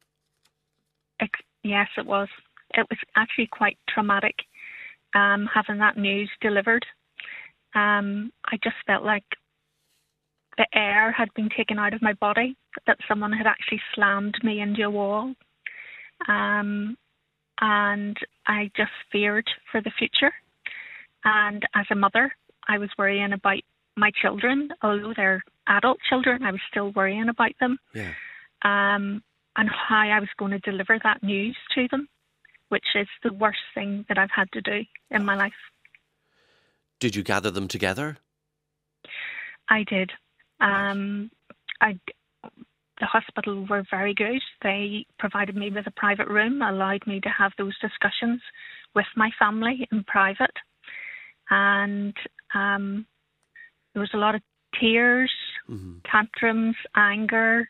Yes, it was. It was actually quite traumatic um, having that news delivered. Um, I just felt like the air had been taken out of my body, that someone had actually slammed me into a wall. Um, and I just feared for the future. And as a mother, I was worrying about my children. Although they're adult children, I was still worrying about them. Yeah. Um, and how I was going to deliver that news to them, which is the worst thing that I've had to do in my life. Did you gather them together? I did. Um, I, the hospital were very good. They provided me with a private room, allowed me to have those discussions with my family in private. And um, there was a lot of tears, mm-hmm. tantrums, anger,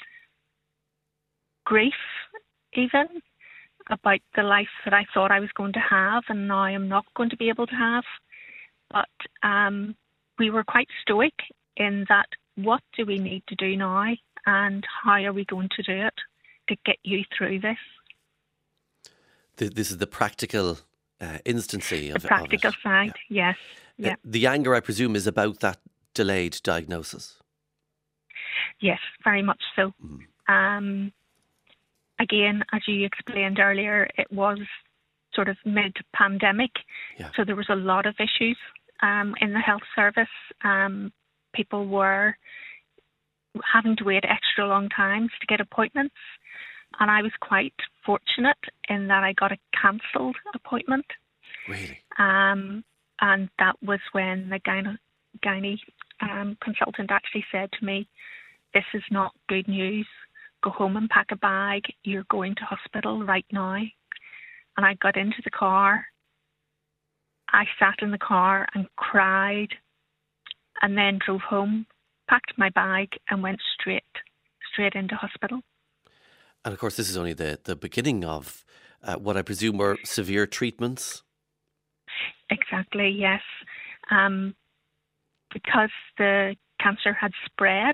grief even, about the life that I thought I was going to have and now I'm not going to be able to have. But um, we were quite stoic in that, what do we need to do now and how are we going to do it to get you through this? This is the practical uh, instancy of, the practical of it. side, yeah. yes. Yeah. Uh, the anger, I presume, is about that delayed diagnosis. Yes, very much so. Mm. Um, again, as you explained earlier, it was sort of mid-pandemic, yeah. so there was a lot of issues um, in the health service. Um, people were having to wait extra long times to get appointments, and I was quite fortunate in that I got a cancelled appointment. Really? Um, and that was when the gyne, gyne um, consultant actually said to me, this is not good news. Go home and pack a bag. You're going to hospital right now. And I got into the car. I sat in the car and cried, and then drove home, packed my bag and went straight, straight into hospital. And of course, this is only the, the beginning of uh, what I presume were severe treatments. Exactly, yes. Um, because the cancer had spread,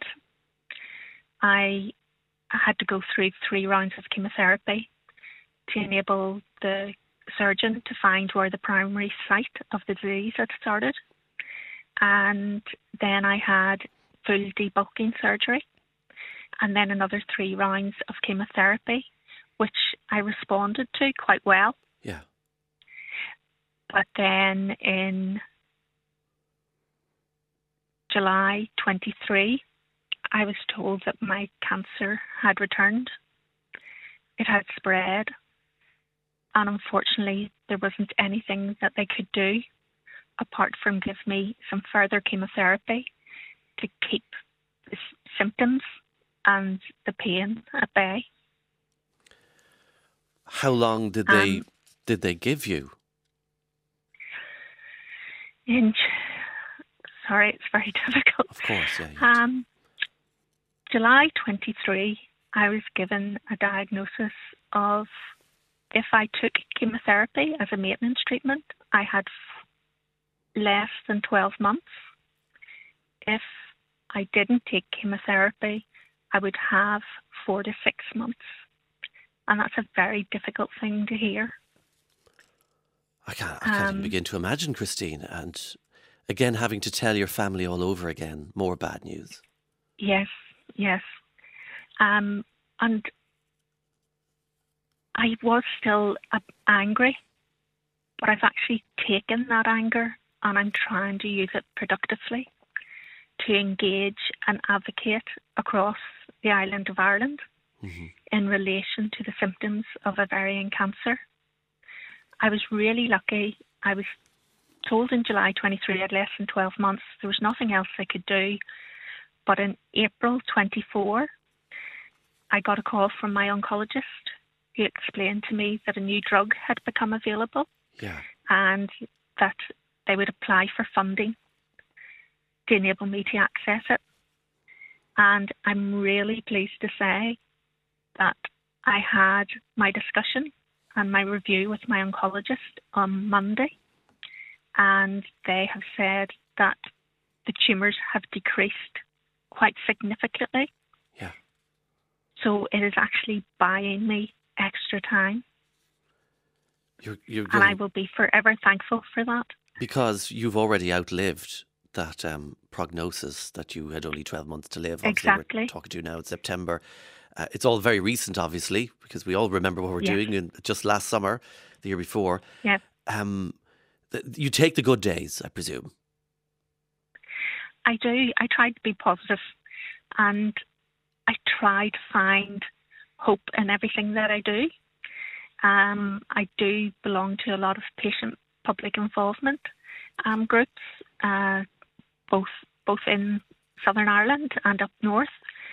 I had to go through three rounds of chemotherapy to enable the surgeon to find where the primary site of the disease had started. And then I had full debulking surgery, and then another three rounds of chemotherapy, which I responded to quite well. Yeah. But then in July twenty-three, I was told that my cancer had returned. It had spread. And unfortunately, there wasn't anything that they could do apart from give me some further chemotherapy to keep the symptoms and the pain at bay. How long did they um, did they give you? In, sorry, it's very difficult. Of course, yeah. Um, July twenty-three, I was given a diagnosis of, if I took chemotherapy as a maintenance treatment, I had f- less than twelve months. If I didn't take chemotherapy, I would have four to six months. And that's a very difficult thing to hear. I can't, I can't um, even begin to imagine, Christine. And again, having to tell your family all over again, more bad news. Yes, yes. Um, and I was still uh, angry, but I've actually taken that anger and I'm trying to use it productively to engage and advocate across the island of Ireland mm-hmm. in relation to the symptoms of ovarian cancer. I was really lucky. I was told in July twenty-three I had less than twelve months. There was nothing else I could do. But in April twenty-four, I got a call from my oncologist who explained to me that a new drug had become available yeah. and that they would apply for funding to enable me to access it. And I'm really pleased to say that I had my discussion and my review with my oncologist on Monday, and they have said that the tumours have decreased quite significantly. Yeah. So it is actually buying me extra time. You're, you're and I will be forever thankful for that. Because you've already outlived that um, prognosis that you had only twelve months to live. Obviously, exactly. We're talking to you now in September. Uh, it's all very recent, obviously, because we all remember what we're yes. doing in just last summer, the year before. Yeah. Um, th- you take the good days, I presume. I do. I try to be positive, and I try to find hope in everything that I do. Um, I do belong to a lot of patient public involvement um, groups, uh, both both in Southern Ireland and up north,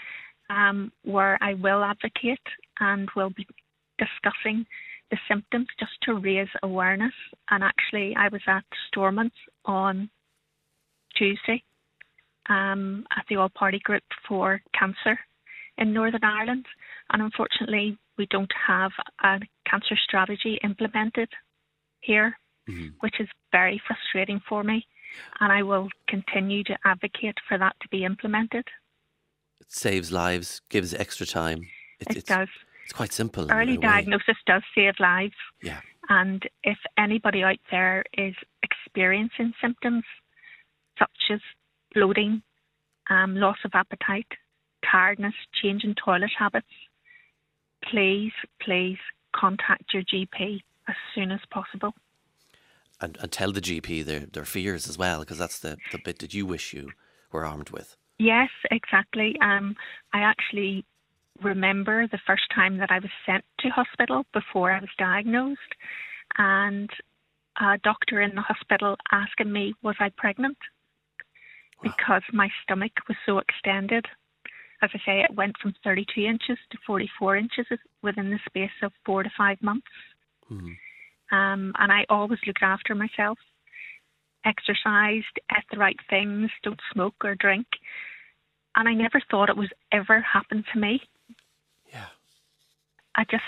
um, where I will advocate and will be discussing the symptoms just to raise awareness. And actually, I was at Stormont on Tuesday um, at the All-Party Group for Cancer in Northern Ireland. And unfortunately, we don't have a cancer strategy implemented here, mm-hmm. which is very frustrating for me. And I will continue to advocate for that to be implemented. It saves lives, gives extra time. It, it it's, does. It's quite simple. Early diagnosis does save lives. Yeah. And if anybody out there is experiencing symptoms such as bloating, um, loss of appetite, tiredness, change in toilet habits, please, please contact your G P as soon as possible. And, and tell the G P their, their fears as well, because that's the, the bit that you wish you were armed with. Yes, exactly. Um, I actually remember the first time that I was sent to hospital before I was diagnosed, and a doctor in the hospital asking me, was I pregnant? Wow. Because my stomach was so extended. As I say, it went from thirty-two inches to forty-four inches within the space of four to five months. Mm-hmm. Um, and I always looked after myself, exercised, ate the right things, don't smoke or drink. And I never thought it was ever happen to me. Yeah. I just,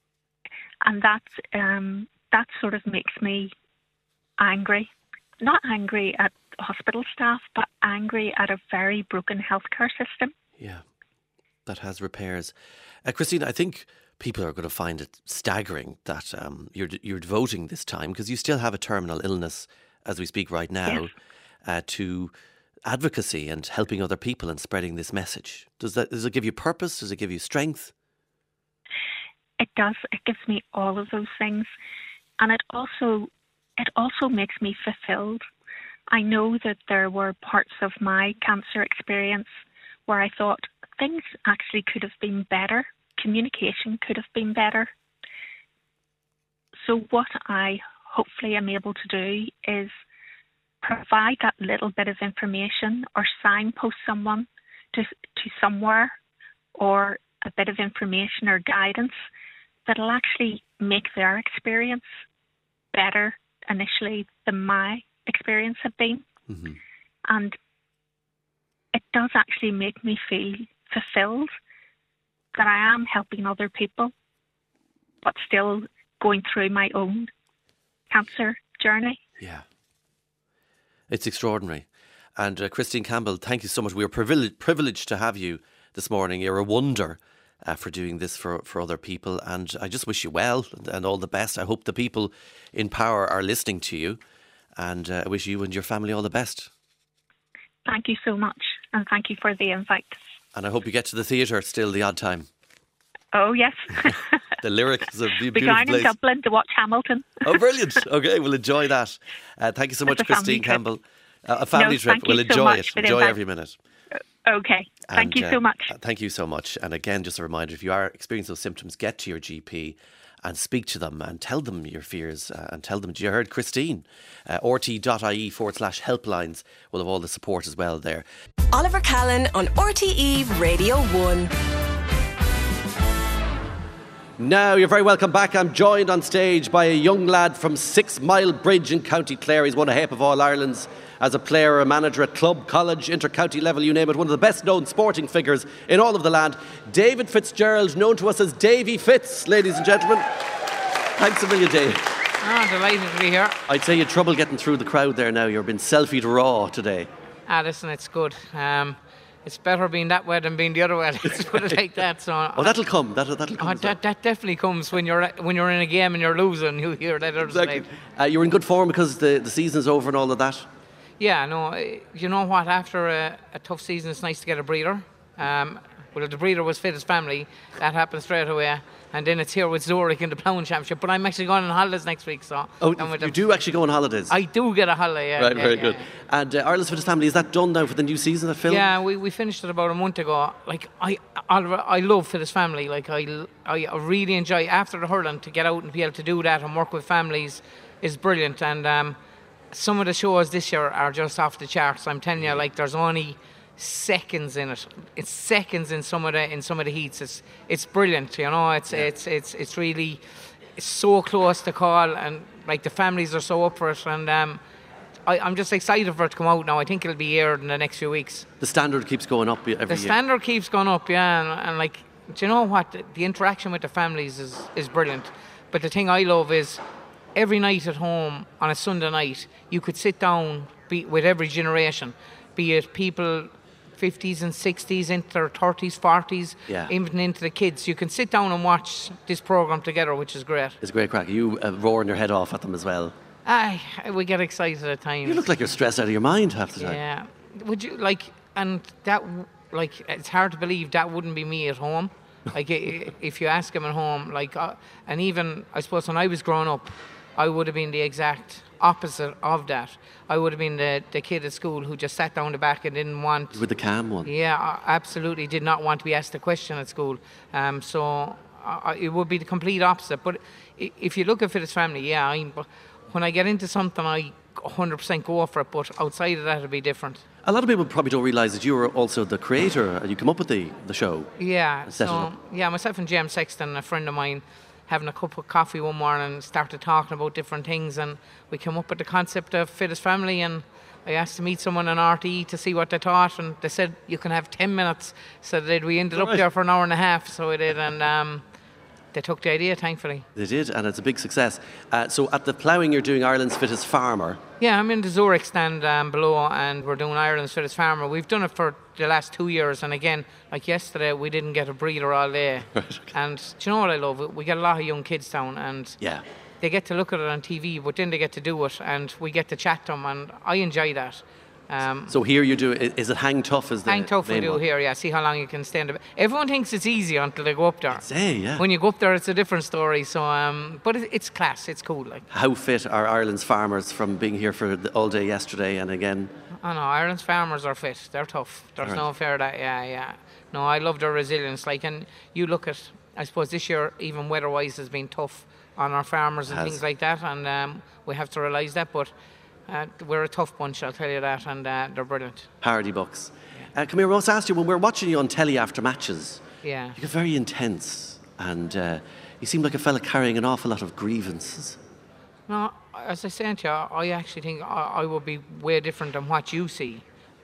and that, um, that sort of makes me angry. Not angry at hospital staff, but angry at a very broken healthcare system. Yeah, that has repairs. Uh, Christine, I think people are going to find it staggering that um, you're you're devoting this time, because you still have a terminal illness as we speak right now, yes. uh, to advocacy and helping other people and spreading this message. Does that does it give you purpose? Does it give you strength? It does. It gives me all of those things, and it also it also makes me fulfilled. I know that there were parts of my cancer experience where I thought things actually could have been better. Communication could have been better. So what I hopefully am able to do is provide that little bit of information or signpost someone to to somewhere, or a bit of information or guidance that'll actually make their experience better initially than my experience had been. Mm-hmm. And it does actually make me feel fulfilled that I am helping other people, but still going through my own cancer journey. Yeah. It's extraordinary. And uh, Christine Campbell, thank you so much. We are privileged, privileged to have you this morning. You're a wonder uh, for doing this for, for other people. And I just wish you well and, and all the best. I hope the people in power are listening to you. And uh, I wish you and your family all the best. Thank you so much. And thank you for the invite. And I hope you get to the theatre still the odd time. Oh, yes. The Lyric is a beautiful We're going place. in Dublin to watch Hamilton. Oh, brilliant. Okay, we'll enjoy that. Uh, thank you so much, Christine Campbell. Uh, a family no, trip. We'll enjoy it. Enjoy every minute. Okay. Thank and, you so uh, much. Thank you so much. And again, just a reminder, if you are experiencing those symptoms, get to your G P and speak to them and tell them your fears uh, and tell them, you heard Christine. Uh, rt.ie forward slash helplines will have all the support as well there. Oliver Callan on R T E Radio one. Now, you're very welcome back. I'm joined on stage by a young lad from Six Mile Bridge in County Clare. He's won a Hape of All Ireland's as a player, a manager at club, college, inter-county level, you name it. One of the best known sporting figures in all of the land. David Fitzgerald, known to us as Davy Fitz, ladies and gentlemen. Thanks a million, Dave. Ah, delighted to be here. I'd say you had trouble getting through the crowd there now. You've been selfied raw today. Ah, listen, it's good. Um, it's better being that way than being the other way. Let's put it like that. So, oh, that'll come. That'll, that'll come. Oh, that, that definitely comes when you're when you're in a game and you're losing. You hear that other exactly. side. Uh, you're in good form because the, the season's over and all of that? Yeah, no, you know what, after a, a tough season it's nice to get a breather. Um, Well, if the breeder was Fittest Family, that happened straight away. And then it's here with Zurich in the Ploughing Championship. But I'm actually going on holidays next week, so... Oh, I'm with you them. do actually go on holidays? I do get a holiday, yeah. Right, yeah, very yeah, good. yeah. And uh, Ireland's Fittest Family, is that done now for the new season, that film? Yeah, we, we finished it about a month ago. Like, I Oliver, I love Fittest Family. Like, I, I really enjoy, after the hurling, to get out and be able to do that and work with families is brilliant. And um, some of the shows this year are just off the charts. I'm telling you, like, there's only seconds in it. It's seconds in some of the in some of the heats. It's it's brilliant, you know. It's yeah. it's it's it's really it's so close to call, and like the families are so up for it. And um, I, I'm just excited for it to come out now. I think it'll be aired in the next few weeks. The standard keeps going up every year. The standard keeps going up, yeah. And, and like, do you know what? The, the interaction with the families is is brilliant. But the thing I love is every night at home on a Sunday night, you could sit down be, with every generation, be it people fifties and sixties, into their thirties, forties, yeah. even into the kids. You can sit down and watch this programme together, which is great. It's great crack. You uh, roaring your head off at them as well. Aye, we get excited at times. You look like you're stressed out of your mind half the time. Yeah. Would you, like, and that, like, it's hard to believe that wouldn't be me at home. Like, if you ask him at home, like, uh, and even, I suppose, when I was growing up, I would have been the exact opposite of that. I would have been the, the kid at school who just sat down the back and didn't want... With the calm one. Yeah, I absolutely did not want to be asked a question at school. Um, so uh, it would be the complete opposite. But if you look at Fittest Family, yeah, I, when I get into something, I one hundred percent go for it. But outside of that, it'll be different. A lot of people probably don't realise that you were also the creator and you come up with the, the show. Yeah, set it so up. yeah, myself and James Sexton, a friend of mine, having a cup of coffee one morning and started talking about different things, and we came up with the concept of Fittest Family, and I asked to meet someone in R T E to see what they thought, and they said you can have ten minutes. So they, we ended up Right. there for an hour and a half, so we did, and um, they took the idea, thankfully. They did, and it's a big success. Uh, so at the Ploughing, you're doing Ireland's Fittest Farmer. Yeah, I'm in the Zurich stand um, below, and we're doing Ireland's Fittest Farmer. We've done it for the last two years, and again, like yesterday, we didn't get a breeder all day. Right, okay. And do you know what I love? We get a lot of young kids down, and Yeah. they get to look at it on T V, but then they get to do it, and we get to chat to them, and I enjoy that. Um, So here you do, i- is it Hang Tough? Is the hang tough we main do one? here, yeah. See how long you can stand. Ab- Everyone thinks it's easy until they go up there. Say, yeah. When you go up there, it's a different story. So, um, but it, it's class. It's cool. Like, How fit are Ireland's farmers from being here for the, all day yesterday and again? I know Ireland's farmers are fit. They're tough. There's Right. no fair that. Yeah, yeah. No, I love their resilience. Like, and you look at, I suppose this year, even weather-wise, has been tough on our farmers and Has. things like that, and um, we have to realise that. But uh, we're a tough bunch, I'll tell you that, and uh, they're brilliant. Hardy Bucks. Uh, come here, Ross asked you, when we're watching you on telly after matches, Yeah. you get very intense and uh, you seem like a fella carrying an awful lot of grievances. No, as I said to you, I actually think I, I will be way different than what you see.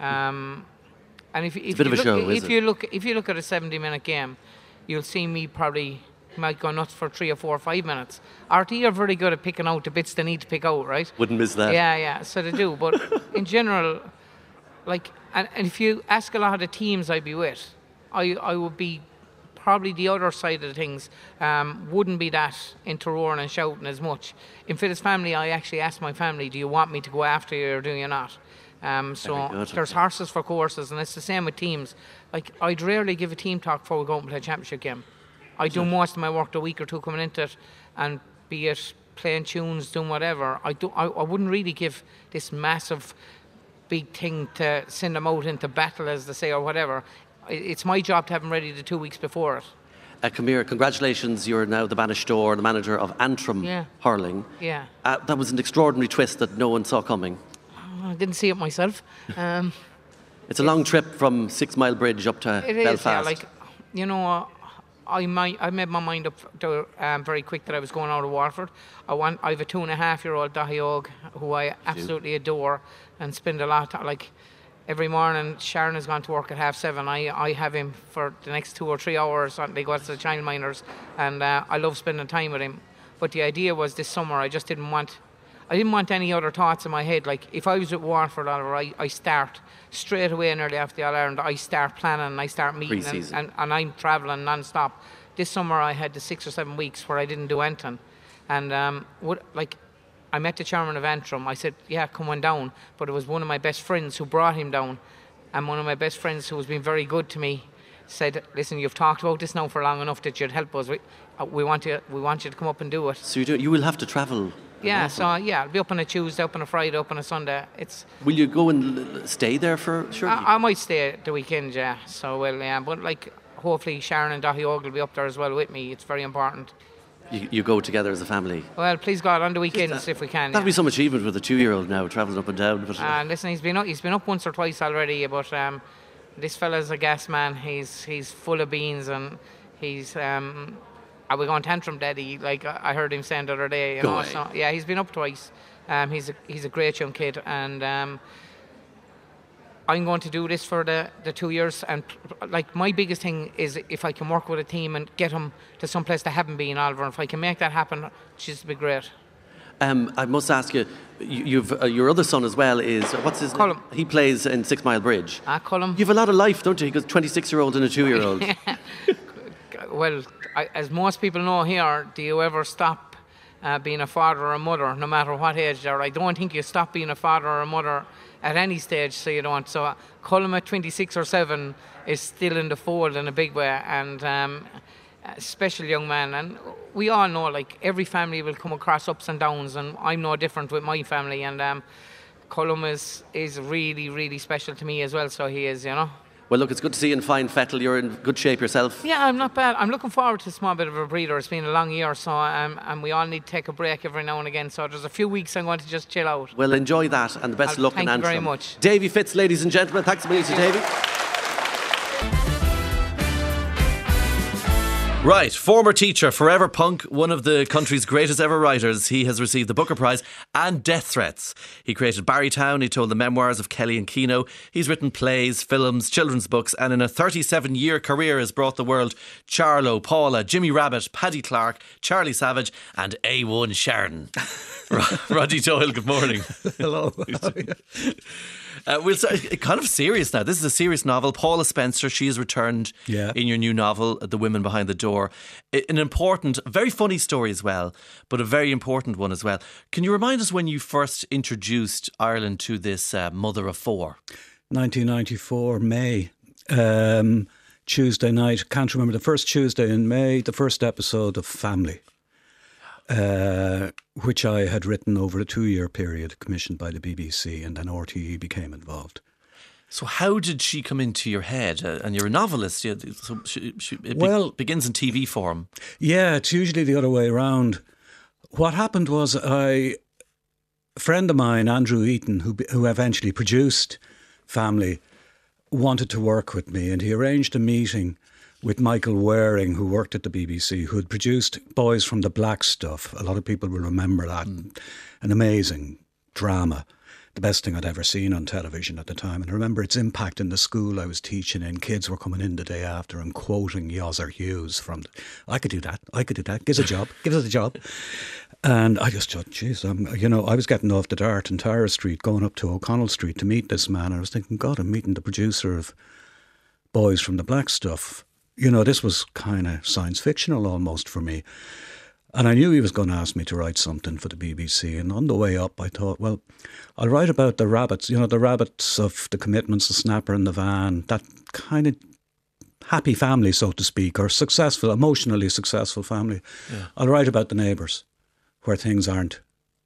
Um, and if, if bit you of a look, show, if is it? you look, if you look at a seventy-minute game, you'll see me probably might go nuts for three or four or five minutes. R T are very good at picking out the bits they need to pick out, right? Wouldn't miss that. Yeah, yeah. So they do, but in general, like, and, and if you ask a lot of the teams I'd be with, I I would be probably the other side of the things. Um, wouldn't be that into roaring and shouting as much. In Fittest Family, I actually asked my family, "Do you want me to go after you or do you not?" Um, so Very good, there's okay. horses for courses, and it's the same with teams. Like, I'd rarely give a team talk before we go out and play a championship game. I do most of my work the week or two coming into it, and be it playing tunes, doing whatever. I do. I, I wouldn't really give this massive, big thing to send them out into battle, as they say, or whatever. I- It's my job to have them ready the two weeks before it. Uh, come here, congratulations, you're now the Banished Door, the manager of Antrim Yeah. Hurling. Yeah. Uh, that was an extraordinary twist that no one saw coming. I didn't see it myself. Um, It's a long trip from Six Mile Bridge up to It is, Belfast. yeah. Like, you know, uh, I might, I made my mind up to, um, very quick that I was going out of Waterford. I want, I have a two and a half year old Dahiog who I absolutely adore and spend a lot. Like, every morning, Sharon has gone to work at half seven. I, I have him for the next two or three hours. They go to the childminders, and uh, I love spending time with him. But the idea was this summer, I just didn't want. I didn't want any other thoughts in my head. Like, if I was at Waterford, Oliver, I, I start straight away nearly after the All-Ireland, I start planning and I start meeting, and, Pre-season. and, and I'm travelling non-stop. This summer I had the six or seven weeks where I didn't do anything. And um, what, like, I met the chairman of Antrim. I said, yeah, come on down. But it was one of my best friends who brought him down. And one of my best friends who has been very good to me said, listen, you've talked about this now for long enough that you'd help us. We, uh, we want you we want you to come up and do it. So you do, you will have to travel. Yeah, so yeah, I'll be up on a Tuesday, up on a Friday, up on a Sunday. It's. Will you go and l- stay there for sure? I, I might stay the weekend, yeah. So well, yeah, but like hopefully Sharon and Daithí will be up there as well with me. It's very important. You, you go together as a family. Well, please God, on the weekends that, if we can. That'll yeah. be some achievement with a two-year-old now travelling up and down. But uh, listen, he's been up, he's been up once or twice already, but um, this fella's a gas man. He's he's full of beans and he's. Um, Are we going tantrum daddy? Like I heard him saying the other day. You Go know, away. so yeah, he's been up twice. Um, he's a he's a great young kid, and um, I'm going to do this for the, the two years. And like my biggest thing is if I can work with a team and get them to some place they haven't been, Oliver. If I can make that happen, it's just be great. Um, I must ask you, you you've uh, your other son as well is what's his Colm. name? He plays in Six Mile Bridge. Ah, Colm. You've a lot of life, don't you? He goes twenty-six-year-old and a two-year-old. Well, I, as most people know here, do you ever stop uh, being a father or a mother, no matter what age they are? I don't think you stop being a father or a mother at any stage, so you don't. So uh, Colm at twenty-six or seven is still in the fold in a big way, and um, a special young man. And we all know, like, every family will come across ups and downs, and I'm no different with my family. And um, Colm is, is really, really special to me as well, so he is, you know. Well, look, it's good to see you in fine fettle. You're in good shape yourself. Yeah, I'm not bad. I'm looking forward to a small bit of a breather. It's been a long year, so um, and we all need to take a break every now and again. So there's a few weeks I'm going to just chill out. Well, enjoy that, and the best I'll, of luck thank in you Antrim. very much. Davy Fitz, ladies and gentlemen. Thanks a million to Davy. Right, former teacher, forever punk, one of the country's greatest ever writers. He has received the Booker Prize and death threats. He created Barrytown, he told the memoirs of Kelly and Keno. He's written plays, films, children's books, and in a thirty-seven-year career has brought the world Charlo, Paula, Jimmy Rabbit, Paddy Clark, Charlie Savage and A one Sharon. Roddy Doyle, good morning. Hello. Uh, we'll say, kind of serious now. This is a serious novel. Paula Spencer, she has returned Yeah. in your new novel, The Women Behind the Door. I- An important, very funny story as well, but a very important one as well. Can you remind us when you first introduced Ireland to this uh, mother of four? nineteen ninety-four, May. Um, Tuesday night. Can't remember the first Tuesday in May, the first episode of Family. Uh, which I had written over a two-year period, commissioned by the B B C, and then R T E became involved. So how did she come into your head? Uh, and you're a novelist, yeah, so she, she, it Well- be- begins in T V form. Yeah, it's usually the other way around. What happened was I, a friend of mine, Andrew Eaton, who who eventually produced Family, wanted to work with me, and he arranged a meeting with Michael Waring, who worked at the B B C, who had produced Boys from the Black Stuff. A lot of people will remember that. Mm. An amazing drama. The best thing I'd ever seen on television at the time. And I remember its impact in the school I was teaching in. Kids were coming in the day after and quoting Yosser Hughes from, the, I could do that, I could do that, give us a job, give us a job. And I just thought, geez, I'm, you know, I was getting off the Dart and Tara Street, going up to O'Connell Street to meet this man. And I was thinking, God, I'm meeting the producer of Boys from the Black Stuff. You know, this was kind of science fictional almost for me. And I knew he was going to ask me to write something for the B B C. And on the way up, I thought, well, I'll write about the rabbits, you know, the rabbits of the Commitments, the Snapper in the Van, that kind of happy family, so to speak, or successful, emotionally successful family. Yeah. I'll write about the neighbours where things aren't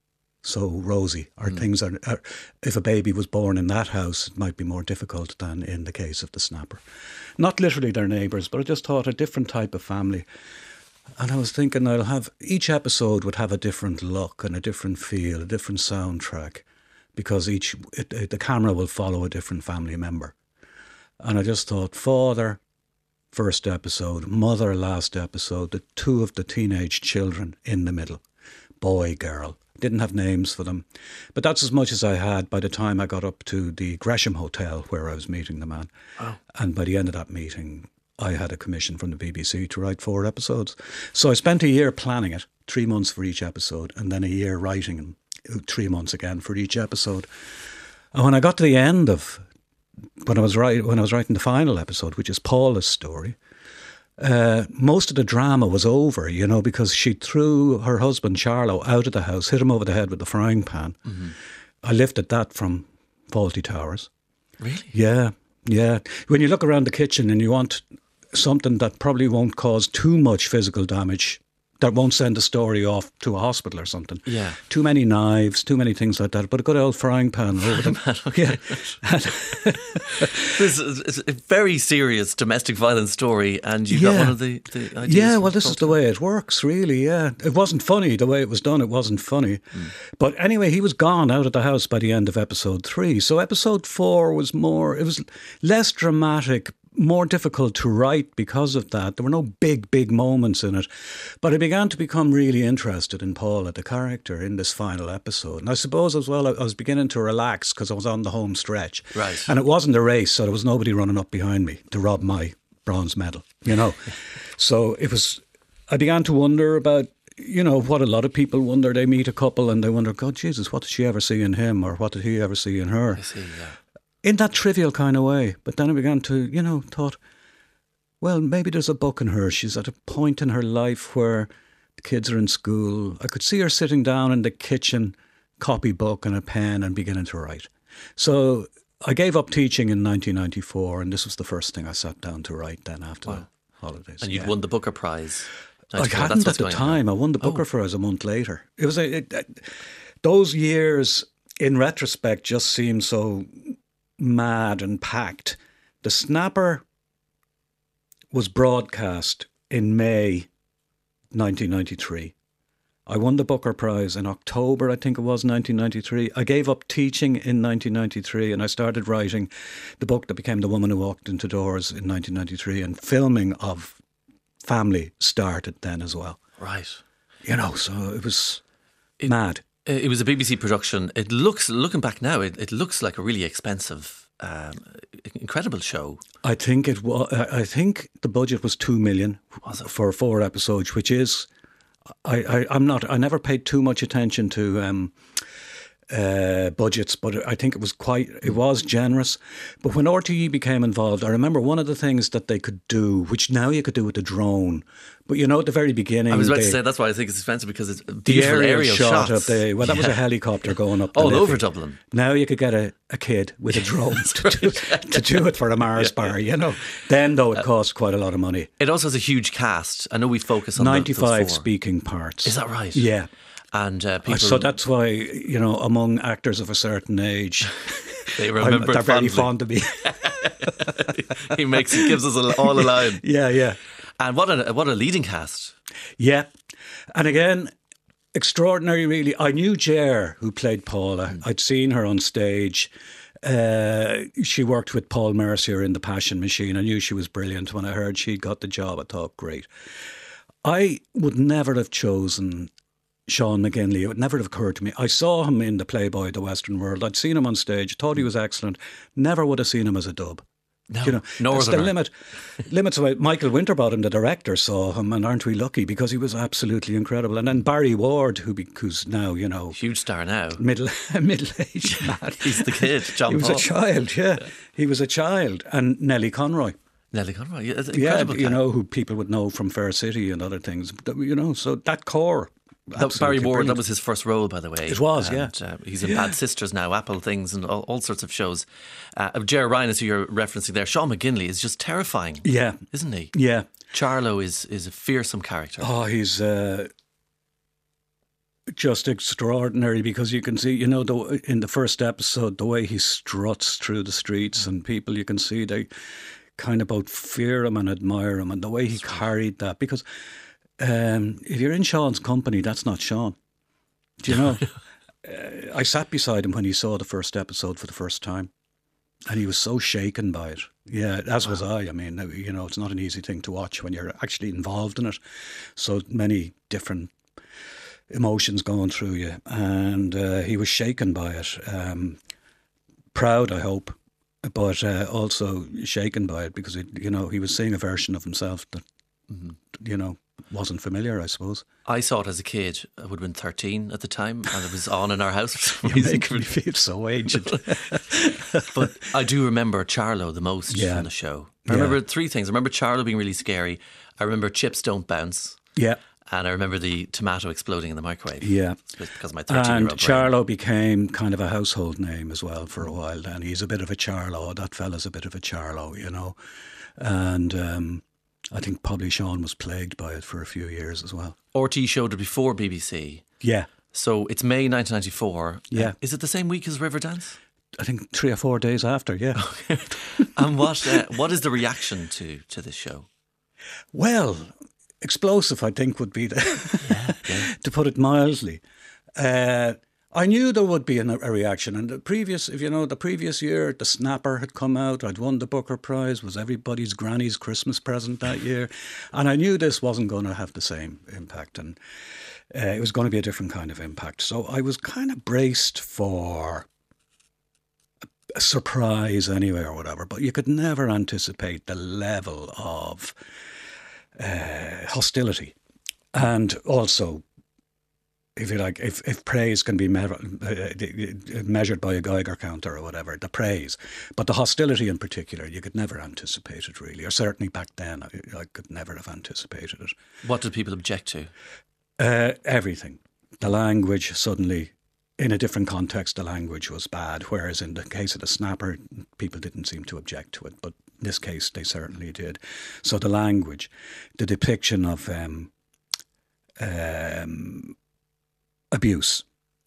so rosy, or mm. things are, are, if a baby was born in that house, it might be more difficult than in the case of the Snapper. Not literally their neighbours, but I just thought a different type of family. And I was thinking I'll have, each episode would have a different look and a different feel, a different soundtrack, because each, it, it, the camera will follow a different family member. And I just thought, father, first episode, mother, last episode, the two of the teenage children in the middle, boy, girl. Didn't have names for them. But that's as much as I had by the time I got up to the Gresham Hotel where I was meeting the man. Oh. And by the end of that meeting, I had a commission from the B B C to write four episodes. So I spent a year planning it, three months for each episode, and then a year writing, and three months again for each episode. And when I got to the end of, when I was, write, when I was writing the final episode, which is Paula's story, Uh, most of the drama was over, you know, because she threw her husband, Charlo, out of the house, hit him over the head with the frying pan. Mm-hmm. I lifted that from Fawlty Towers. Really? Yeah, yeah. When you look around the kitchen and you want something that probably won't cause too much physical damage, that won't send the story off to a hospital or something. Yeah. Too many knives, too many things like that. But a good old frying pan over them. Yeah. This is a very serious domestic violence story, and you Yeah. got one of the, the ideas. Yeah, from well, this is the way it works, really, yeah. It wasn't funny, the way it was done, it wasn't funny. Mm. But anyway, he was gone out of the house by the end of episode three. So episode four was more, it was less dramatic, more difficult to write because of that. There were no big, big moments in it. But I began to become really interested in Paula, the character, in this final episode. And I suppose as well, I was beginning to relax because I was on the home stretch. Right. And it wasn't a race, so there was nobody running up behind me to rob my bronze medal, you know. So it was, I began to wonder about, you know, what a lot of people wonder. They meet a couple and they wonder, God, Jesus, what did she ever see in him, or what did he ever see in her? I see, yeah. In that trivial kind of way. But then I began to, you know, thought, well, maybe there's a book in her. She's at a point in her life where the kids are in school. I could see her sitting down in the kitchen, copybook and a pen, and beginning to write. So I gave up teaching in nineteen ninety-four, and this was the first thing I sat down to write then after wow. the holidays. And you'd yeah. won the Booker Prize. I hadn't at the time. On. I won the Booker oh. Prize a month later. It was a, it, it, those years, in retrospect, just seem so mad and packed. The Snapper was broadcast in May nineteen ninety-three. I won the Booker Prize in October, I think it was, nineteen ninety-three. I gave up teaching in nineteen ninety-three and I started writing the book that became The Woman Who Walked Into Doors in nineteen ninety-three, and filming of Family started then as well. Right. You know, so it was it, mad. It was a B B C production. It looks, looking back now, it, it looks like a really expensive, um, incredible show. I think it was. I think the budget was two million was it? for four episodes, which is. I, I I'm not. I never paid too much attention to um, uh, budgets, but I think it was quite. It was generous. But when R T E became involved, I remember one of the things that they could do, which now you could do with the drone. But you know, at the very beginning, I was about they, to say that's why I think it's expensive, because it's the beautiful aerial, aerial shot shots. of the well, that yeah. was a helicopter going up the all Liffey. over Dublin. Now you could get a, a kid with a drone to, do, to do it for a Mars yeah. bar. You know, then though it cost quite a lot of money. It also has a huge cast. I know we focus on ninety-five the, speaking parts. Is that right? Yeah. And uh, people, so that's why, you know, among actors of a certain age, they remember they're very fondly. fond of me. he makes he gives us a, all a line. Yeah, yeah. And what a what a leading cast. Yeah, and again, extraordinary. Really, I knew Jer, who played Paula. Mm. I'd seen her on stage. Uh, she worked with Paul Mercier in The Passion Machine. I knew she was brilliant. When I heard she'd got the job, I thought, great. I would never have chosen Sean McGinley. It would never have occurred to me. I saw him in the Playboy, The Western World. I'd seen him on stage, thought he was excellent. Never would have seen him as a dub. No, you know, Northerner. That's the limit. Limits away. Michael Winterbottom, the director, saw him, and aren't we lucky, because he was absolutely incredible. And then Barry Ward, who be, who's now, you know, huge star now, middle middle aged man. He's the kid. John he was Paul. a child. Yeah. yeah, he was a child. And Nellie Conroy. Nellie Conroy, yeah, yeah, you know, who people would know from Fair City and other things. You know, so that core. That Barry Ward, brilliant. That was his first role, by the way. It was, and, yeah. Uh, he's in yeah. Bad Sisters now, Apple Things, and all, all sorts of shows. Uh, Jer Ryan is who you're referencing there. Sean McGinley is just terrifying. Yeah. Isn't he? Yeah. Charlo is, is a fearsome character. Oh, he's uh, just extraordinary, because you can see, you know, the, in the first episode, the way he struts through the streets, and people, you can see they kind of both fear him and admire him, and the way he carried that, because um, if you're in Sean's company, that's not Sean. Do you know? uh, I sat beside him when he saw the first episode for the first time, and he was so shaken by it. Yeah, as wow. was I. I mean, you know, it's not an easy thing to watch when you're actually involved in it. So many different emotions going through you, and uh, he was shaken by it. Um, proud, I hope, but uh, also shaken by it, because, it, you know, he was seeing a version of himself that, mm-hmm. you know, wasn't familiar, I suppose. I saw it as a kid. I would have been thirteen at the time, and it was on in our house for some you reason. make me feel so ancient. But I do remember Charlo the most yeah. from the show. I remember yeah. three things. I remember Charlo being really scary. I remember Chips Don't Bounce. Yeah. And I remember the tomato exploding in the microwave. Yeah. Because of my thirteen-year-old And Charlo became kind of a household name as well for a while. And he's a bit of a Charlo. That fella's a bit of a Charlo, you know. And um, I think probably Sean was plagued by it for a few years as well. R T E showed it before B B C. Yeah. So it's May nineteen ninety-four. Yeah. Uh, is it the same week as Riverdance? I think three or four days after, yeah. And what uh, what is the reaction to, to this show? Well, explosive, I think, would be the yeah, yeah. to put it mildly. Uh, I knew there would be a, a reaction. And the previous, if you know, the previous year, The Snapper had come out. I'd won the Booker Prize, was everybody's granny's Christmas present that year. And I knew this wasn't going to have the same impact. And uh, it was going to be a different kind of impact. So I was kind of braced for a surprise anyway or whatever, but you could never anticipate the level of uh, hostility. And also, if you like, if, if praise can be me- uh, measured by a Geiger counter or whatever, the praise, but the hostility in particular, you could never anticipate it really, or certainly back then I, I could never have anticipated it. What did people object to? Uh, everything. The language suddenly... In a different context, the language was bad, whereas in the case of The Snapper, people didn't seem to object to it. But in this case, they certainly did. So the language, the depiction of um, um, abuse.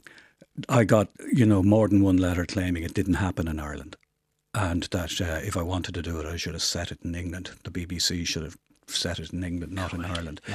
I got, you know, more than one letter claiming it didn't happen in Ireland. And that uh, if I wanted to do it, I should have set it in England. The B B C should have set it in England, not in Ireland. Yeah.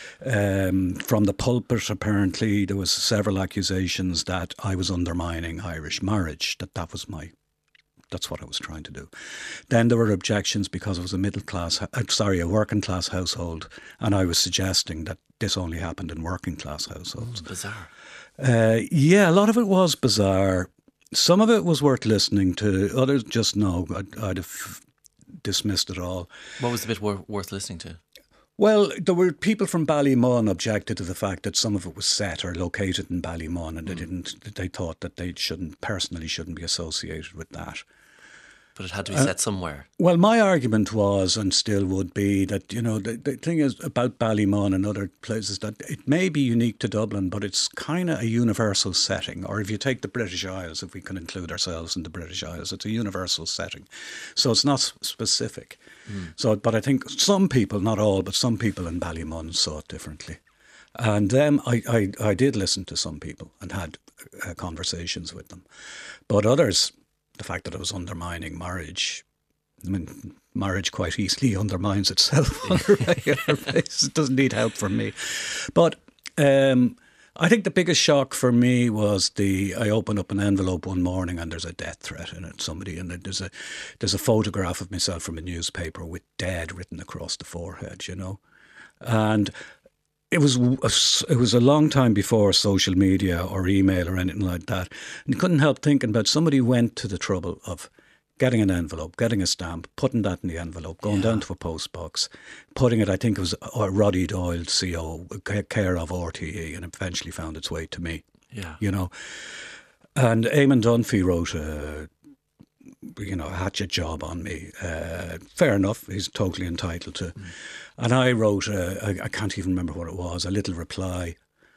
Um, from the pulpit, apparently, there was several accusations that I was undermining Irish marriage, that that was my, that's what I was trying to do. Then there were objections because it was a middle class, uh, sorry, a working class household, and I was suggesting that this only happened in working class households. Mm, bizarre. Uh, yeah, a lot of it was bizarre. Some of it was worth listening to, others just no, I'd, I'd have dismissed it all. What was the bit wor- worth listening to? Well, there were people from Ballymun objected to the fact that some of it was set or located in Ballymun, and they didn't. They thought that they shouldn't personally shouldn't be associated with that. But it had to be uh, set somewhere. Well, my argument was, and still would be, that, you know, the, the thing is about Ballymun and other places, that it may be unique to Dublin, but it's kind of a universal setting. Or if you take the British Isles, if we can include ourselves in the British Isles, it's a universal setting. So it's not specific. Mm. So, but I think some people, not all, but some people in Ballymun saw it differently. And then I, I, I did listen to some people and had uh, conversations with them. But others... The fact that I was undermining marriage, I mean, marriage quite easily undermines itself on a regular basis. It doesn't need help from me. But um, I think the biggest shock for me was the, I opened up an envelope one morning and there's a death threat in it. Somebody, and there's a, there's a photograph of myself from a newspaper with dead written across the forehead, you know. And It was a, it was a long time before social media or email or anything like that. And you couldn't help thinking about somebody went to the trouble of getting an envelope, getting a stamp, putting that in the envelope, going yeah. down to a post box, putting it, I think it was Roddy Doyle, C O, care of R T E, and eventually found its way to me. Yeah. You know. And Eamon Dunphy wrote a, you know, a hatchet job on me. Uh, fair enough, he's totally entitled to. Mm. And I wrote, a, I, I can't even remember what it was, a little reply,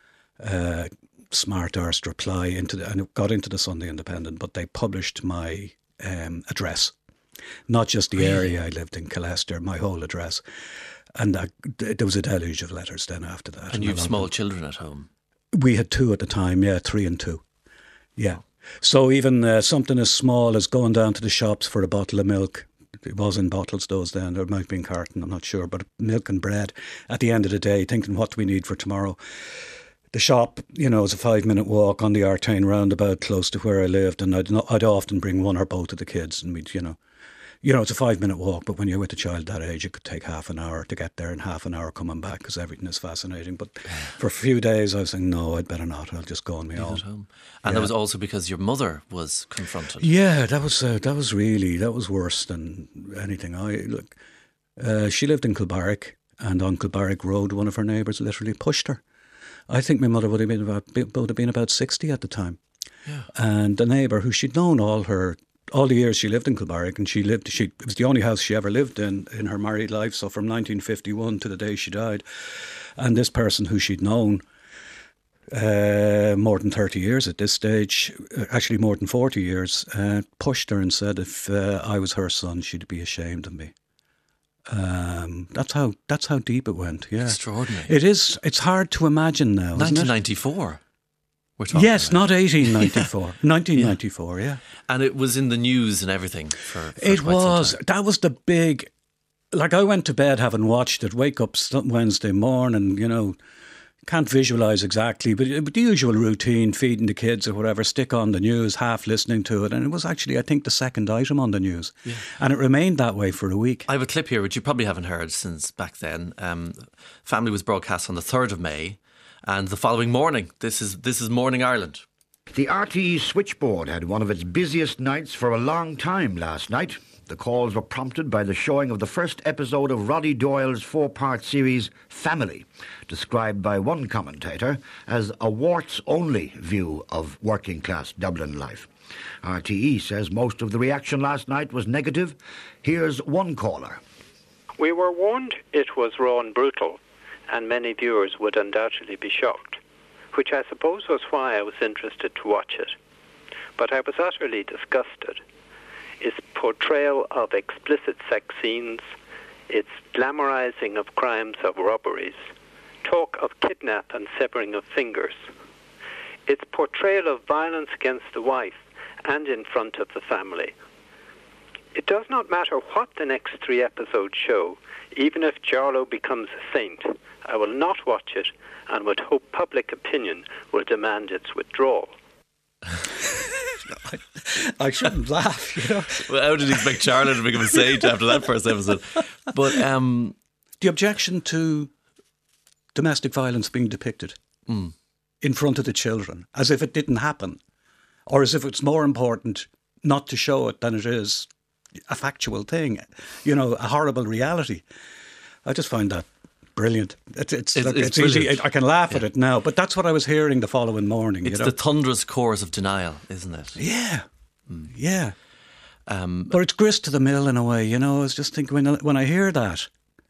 uh, smart-arsed reply, into the, and it got into the Sunday Independent, but they published my um, address, not just the area I lived in, Killester, my whole address. And I, there was a deluge of letters then after that. And you have small children at home? We had two at the time, yeah, three and two. Yeah. So even uh, something as small as going down to the shops for a bottle of milk, it was in bottles those then, there might be in carton, I'm not sure, but milk and bread at the end of the day, thinking what do we need for tomorrow. The shop, you know, is a five minute walk on the Artane roundabout close to where I lived, and I'd, not, I'd often bring one or both of the kids, and we'd, you know, you know, it's a five minute walk, but when you're with a child that age, it could take half an hour to get there and half an hour coming back because everything is fascinating. But for a few days, I was saying, no, I'd better not. I'll just go on my own. home. And yeah. that was also because your mother was confronted. Yeah, that was uh, that was really, that was worse than anything. I look, uh, she lived in Kilbarrack, and on Kilbarrack Road, one of her neighbours literally pushed her. I think my mother would have been about, would have been about sixty at the time. Yeah. And the neighbour, who she'd known all her all the years she lived in Kilbarrack, and she lived, she it was the only house she ever lived in in her married life, so from nineteen fifty-one to the day she died. And this person who she'd known uh, more than thirty years at this stage, actually more than forty years, uh, pushed her and said if uh, I was her son, she'd be ashamed of me. Um, that's how that's how deep it went. Yeah, extraordinary. It is. It's hard to imagine now. nineteen ninety-four. We're talking yes, about. not eighteen ninety-four. nineteen ninety-four. Yeah. yeah, and it was in the news and everything. For, for it quite was. some time. That was the big. Like I went to bed having watched it. Wake up Wednesday morning. You know. Can't visualise exactly, but the usual routine, feeding the kids or whatever, stick on the news, half listening to it. And it was actually, I think, the second item on the news. Yeah. And it remained that way for a week. I have a clip here, which you probably haven't heard since back then. Um, Family was broadcast on the third of May. And the following morning, this is this is Morning Ireland. The R T E switchboard had one of its busiest nights for a long time last night. The calls were prompted by the showing of the first episode of Roddy Doyle's four-part series Family, described by one commentator as a warts-only view of working-class Dublin life. R T E says most of the reaction last night was negative. Here's one caller. We were warned it was raw and brutal, and many viewers would undoubtedly be shocked, which I suppose was why I was interested to watch it. But I was utterly disgusted. Its portrayal of explicit sex scenes, its glamorizing of crimes of robberies, talk of kidnap and severing of fingers, its portrayal of violence against the wife and in front of the family. It does not matter what the next three episodes show, even if Jarlow becomes a saint, I will not watch it and would hope public opinion will demand its withdrawal. I shouldn't laugh, you know. Well, how did you expect Charlotte to become a saint after that first episode? But um, the objection to domestic violence being depicted mm. in front of the children, as if it didn't happen, or as if it's more important not to show it than it is a factual thing, you know, a horrible reality. I just find that brilliant. It's it's, it's, look, it's, it's easy. I can laugh yeah. at it now, but that's what I was hearing the following morning. It's you know? the thunderous chorus of denial, isn't it? Yeah, mm. yeah. Um, but it's grist to the mill in a way. You know, I was just thinking when I, when I hear that,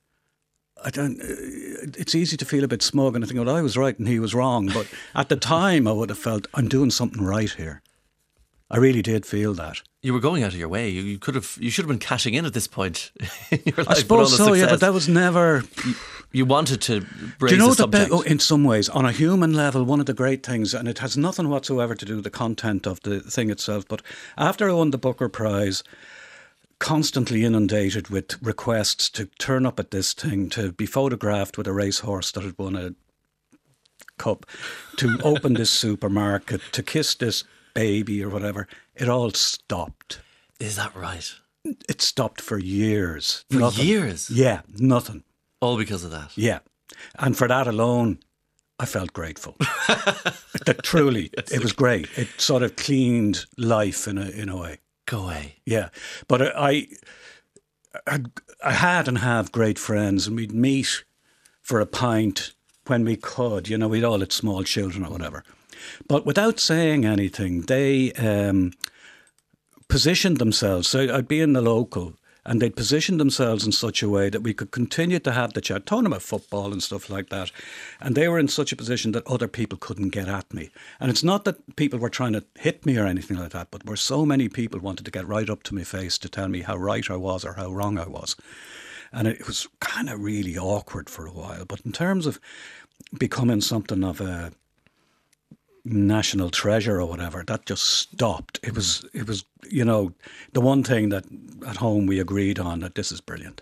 I don't. It's easy to feel a bit smug and I think, well, I was right and he was wrong. But at the time, I would have felt I'm doing something right here. I really did feel that. You were going out of your way. You, you could have. You should have been cashing in at this point in your life. I suppose so. Success. Yeah, but that was never. You, you wanted to raise Do you know the subject. Be- oh, in some ways, on a human level, one of the great things, and it has nothing whatsoever to do with the content of the thing itself. But after I won the Booker Prize, constantly inundated with requests to turn up at this thing, to be photographed with a racehorse that had won a cup, to open this supermarket, to kiss this baby or whatever, it all stopped. Is that right? It stopped for years. For nothing. years? Yeah, nothing. All because of that? Yeah. And for that alone, I felt grateful. that truly, yes, it was great. It sort of cleaned life in a in a way. Go away. Yeah. But I, I, I had and have great friends, and we'd meet for a pint when we could. You know, we'd all had small children or whatever. But without saying anything, they um, positioned themselves. So I'd be in the local and they'd positioned themselves in such a way that we could continue to have the chat, talking about football and stuff like that. And they were in such a position that other people couldn't get at me. And it's not that people were trying to hit me or anything like that, but where so many people wanted to get right up to my face to tell me how right I was or how wrong I was. And it was kind of really awkward for a while. But in terms of becoming something of a national treasure or whatever, that just stopped. It was, it was, you know, the one thing that at home we agreed on, that this is brilliant.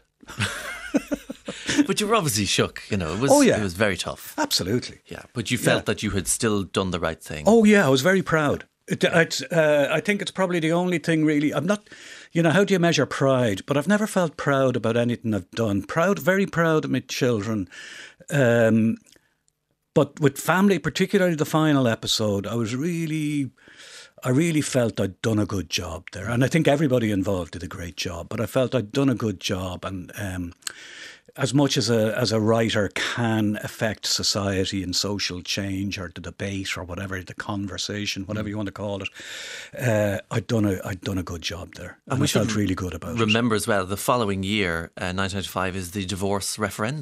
But you were obviously shook, you know. It was, oh, yeah. It was very tough. Absolutely. Yeah, but you felt yeah. that you had still done the right thing. Oh, yeah, I was very proud. It, it's, uh, I think it's probably the only thing really, I'm not, you know, how do you measure pride? But I've never felt proud about anything I've done. Proud, very proud of my children. Um But with Family, particularly the final episode, I was really, I really felt I'd done a good job there. And I think everybody involved did a great job, but I felt I'd done a good job. And um, as much as a as a writer can affect society and social change or the debate or whatever, the conversation, whatever you want to call it, uh, I'd done a I'd done a good job there. And, and we I felt really good about remember it. Remember as well, the following year, uh, nineteen ninety-five, is the divorce referendum.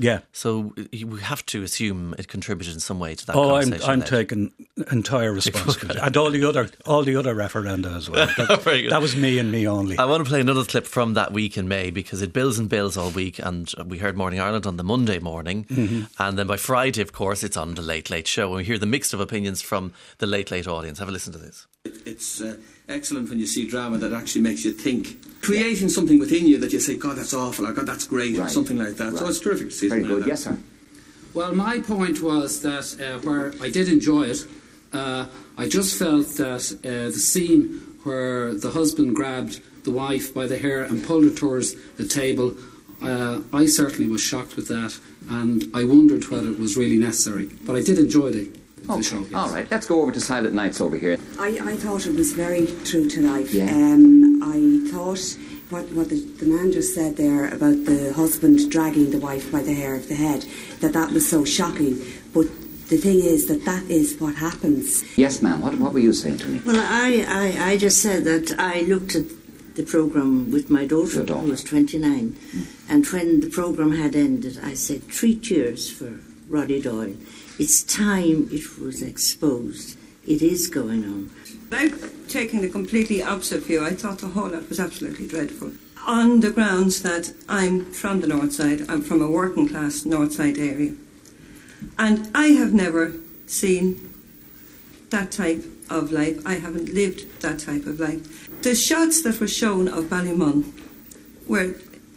Yeah. So you have to assume it contributed in some way to that oh, I'm, conversation. I'm led. taking entire responsibility. And all the other all the other referenda as well. That, Very good. that was me and me only. I want to play another clip from that week in May because it builds and builds all week, and we heard Morning Ireland on the Monday morning, Mm-hmm. and then by Friday, of course, it's on the Late Late Show, and we hear the mixed of opinions from the Late Late audience. Have a listen to this. It's uh, excellent when you see drama that actually makes you think, creating something within you that you say, God, that's awful, or God, that's great, Right. or something like that. Right. So it's terrific to see. Very something good. like Yes, sir. Well, my point was that uh, where I did enjoy it, uh, I just felt that uh, the scene where the husband grabbed the wife by the hair and pulled her towards the table, uh, I certainly was shocked with that, and I wondered whether it was really necessary. But I did enjoy the, the Okay. show. Yes. All right, let's go over to Silent Nights over here. I, I thought it was very true to life. Yeah. Um, I thought what, what the, the man just said there about the husband dragging the wife by the hair of the head, that that was so shocking. But the thing is that that is what happens. Yes, ma'am. What, what were you saying to me? Well, I, I, I just said that I looked at the programme with my daughter, Your daughter. who was twenty-nine, mm. and when the programme had ended, I said, three cheers for Roddy Doyle. It's time it was exposed. It is going on. I've taken the completely opposite view. I thought the whole lot was absolutely dreadful. On the grounds that I'm from the north side, I'm from a working class north side area. And I have never seen that type of life. I haven't lived that type of life. The shots that were shown of Ballymun were...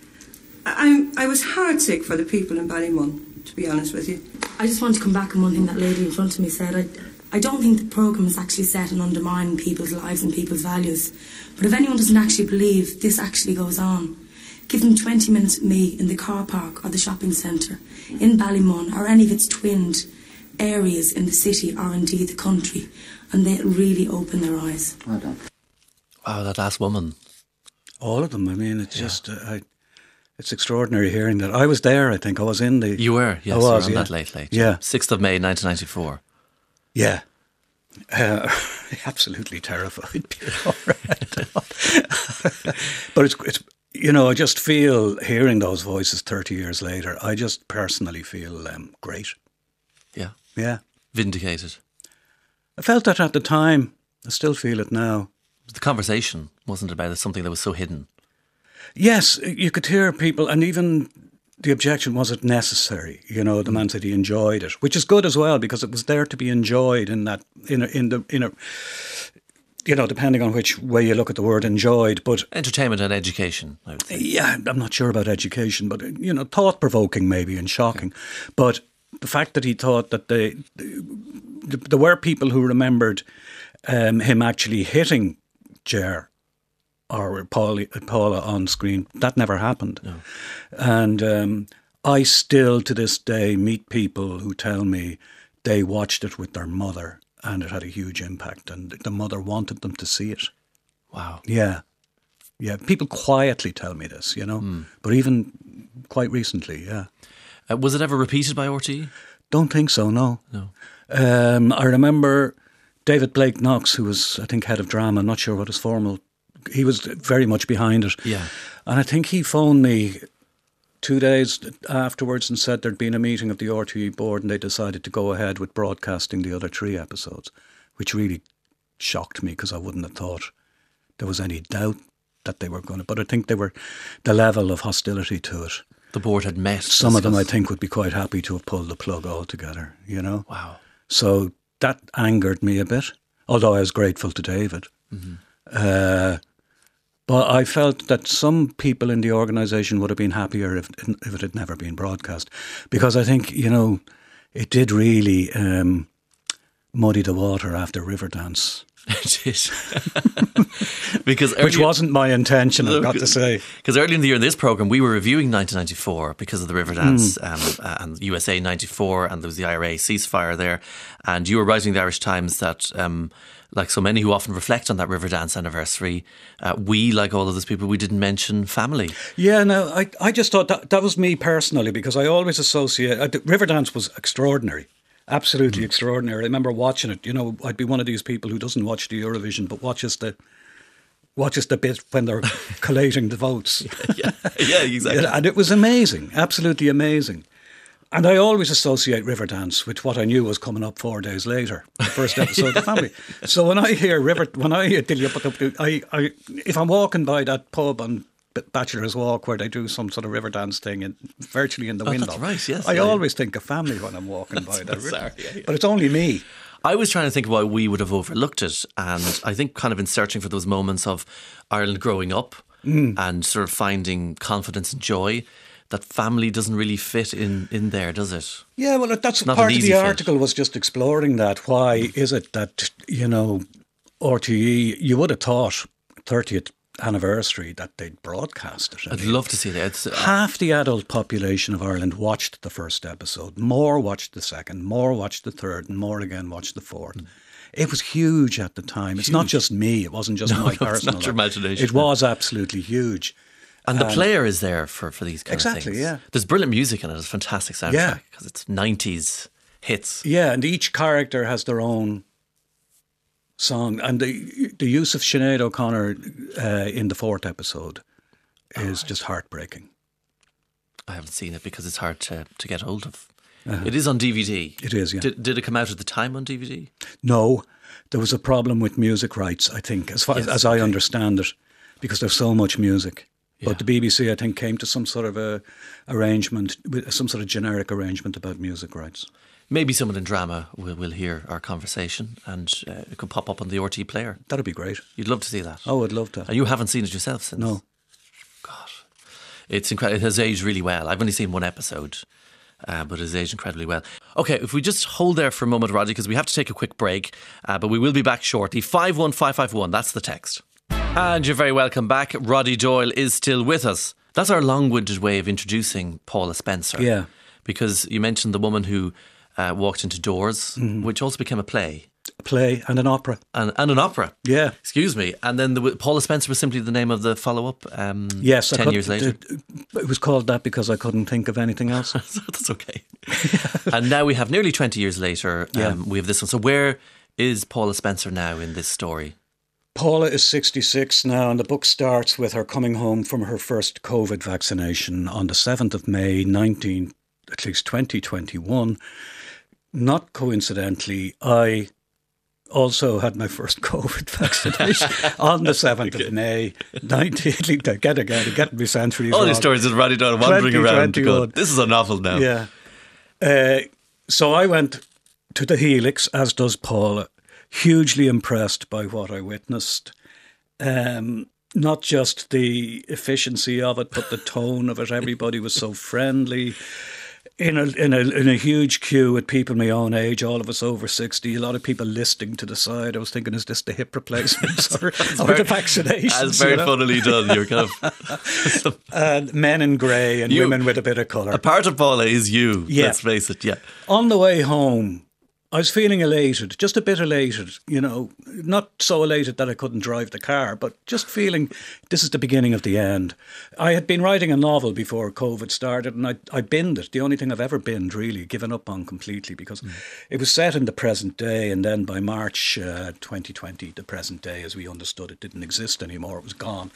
I, I was heartsick for the people in Ballymun, to be honest with you. I just want to come back on one thing that lady in front of me said. I, I don't think the programme is actually set on undermining people's lives and people's values. But if anyone doesn't actually believe this actually goes on, give them twenty minutes with me in the car park or the shopping centre, in Ballymun or any of its twinned areas in the city or indeed the country, and they'll really open their eyes. Well done. Wow, that last woman. All of them. I mean, it's yeah. just... Uh, I, It's extraordinary hearing that. I was there, I think. I was in the... You were, yes. I was, you were on yeah. that Late Late. Yeah. sixth of May, nineteen ninety-four. Yeah. Uh, absolutely terrified. But it's, it's, you know, I just feel, hearing those voices thirty years later, I just personally feel um, great. Yeah. Yeah. Vindicated. I felt that at the time. I still feel it now. The conversation wasn't about something that was so hidden. Yes, you could hear people, and even the objection, was it necessary? You know, the man said he enjoyed it, which is good as well, because it was there to be enjoyed in that, in a, in the, in a, you know, depending on which way you look at the word enjoyed, but... Entertainment and education, I would think. Yeah, I'm not sure about education, but, you know, thought-provoking maybe and shocking. Okay. But the fact that he thought that they, there were people who remembered um, him actually hitting Ger or Paula, Paula on screen, that never happened. No. And um, I still to this day meet people who tell me they watched it with their mother and it had a huge impact, and the mother wanted them to see it. Wow. Yeah. Yeah, people quietly tell me this, you know, mm. but even quite recently, yeah. Uh, was it ever repeated by R T E? Don't think so, no. No. Um, I remember David Blake Knox, who was, I think, head of drama, I'm not sure what his formal... He was very much behind it. Yeah. And I think he phoned me two days afterwards and said there'd been a meeting of the R T E board and they decided to go ahead with broadcasting the other three episodes, which really shocked me because I wouldn't have thought there was any doubt that they were going to. But I think they were, the level of hostility to it. The board had met. Some discussed. of them, I think, would be quite happy to have pulled the plug altogether, you know? Wow. So that angered me a bit, although I was grateful to David. Mm-hmm. Uh, but I felt that some people in the organisation would have been happier if, if it had never been broadcast. Because I think, you know, it did really um, muddy the water after Riverdance. It is. because earlier, Which wasn't my intention, I've got to say. Because earlier in the year in this programme, we were reviewing nineteen ninety-four because of the Riverdance mm. um, uh, and U S A ninety-four, and there was the I R A ceasefire there. And you were writing in the Irish Times that, um, like so many who often reflect on that Riverdance anniversary, uh, we, like all of those people, we didn't mention family. Yeah, no, I, I just thought that, that was me personally, because I always associate... Uh, Riverdance was extraordinary. Absolutely mm. extraordinary. I remember watching it. You know, I'd be one of these people who doesn't watch the Eurovision, but watches the watches the bit when they're collating the votes. yeah, yeah, exactly. And it was amazing, absolutely amazing. And I always associate Riverdance with what I knew was coming up four days later, the first episode of the family. So when I hear River, when I hear Dilly Up, I, I, if I'm walking by that pub on Bachelor's Walk where they do some sort of Riverdance thing, in, virtually in the oh, window, that's right, yes, I yeah. always think of family when I'm walking by that. Bizarre, yeah, yeah. But it's only me. I was trying to think why we would have overlooked it, and I think kind of in searching for those moments of Ireland growing up mm. and sort of finding confidence and joy, that family doesn't really fit in, in there, does it? Yeah, well, that's Not part of the fit. article was just exploring that. Why is it that, you know, R T E, you would have thought thirtieth anniversary that they'd broadcast it. I I'd mean, love to see that. It's, uh, half the adult population of Ireland watched the first episode, more watched the second, more watched the third, and more again watched the fourth. Mm. It was huge at the time. It's huge. Not just me. It wasn't just no, my no, personal. It's not your imagination. It was absolutely huge. And the Um, player is there for, for these kind exactly, of things. yeah. There's brilliant music in it. It's a fantastic soundtrack Yeah. because it's nineties hits. Yeah, and each character has their own song. And the the use of Sinead O'Connor uh, in the fourth episode is Oh, right. just heartbreaking. I haven't seen it because it's hard to, to get hold of. Uh-huh. It is on D V D. It is, yeah. Did, did it come out at the time on D V D? No, there was a problem with music rights, I think, as far Yes, as I okay. understand it, because there's so much music. Yeah. But the B B C, I think, came to some sort of a arrangement, with some sort of generic arrangement about music rights. Maybe someone in drama will, will hear our conversation and uh, it could pop up on the R T E player. That'd be great. You'd love to see that. Oh, I'd love to. And you haven't seen it yourself since? No. God. It's incredible. It has aged really well. I've only seen one episode, uh, but it has aged incredibly well. Okay, if we just hold there for a moment, Roddy, because we have to take a quick break, uh, but we will be back shortly. five one five five one, that's the text. And you're very welcome back. Roddy Doyle is still with us. That's our long-winded way of introducing Paula Spencer. Yeah. Because you mentioned the woman who uh, walked into doors, Mhm. which also became a play. A play and an opera. And, and an opera. Yeah. Excuse me. And then the, Paula Spencer was simply the name of the follow-up um, Yes. I ten could- years later. It, it was called that because I couldn't think of anything else. That's okay. And now we have nearly twenty years later, um, Yeah. we have this one. So where is Paula Spencer now in this story? Paula is sixty-six now, and the book starts with her coming home from her first COVID vaccination on the seventh of May, nineteen, at least twenty twenty-one. Not coincidentally, I also had my first COVID vaccination on the seventh of May, nineteen. Get again, getting me centuries All wrong. these stories of Roddy Doyle wandering around. To go, this is a novel now. Yeah. Uh, so I went to the Helix, as does Paula. Hugely impressed by what I witnessed. Um, not just the efficiency of it, but the tone of it. Everybody was so friendly. In a in a in a huge queue with people my own age, all of us over sixty. A lot of people listing to the side. I was thinking, is this the hip replacements or, or very- the vaccinations? That's very you know? funnily done. You're kind of And men in grey and You- women with a bit of colour. a part of Paula is you. Yeah. Let's face it. Yeah. On the way home, I was feeling elated, just a bit elated, you know, not so elated that I couldn't drive the car, but just feeling this is the beginning of the end. I had been writing a novel before COVID started, and I, I binned it, the only thing I've ever binned, really, given up on completely, because mm. it was set in the present day, and then by March uh, twenty twenty, the present day, as we understood it, didn't exist anymore, it was gone.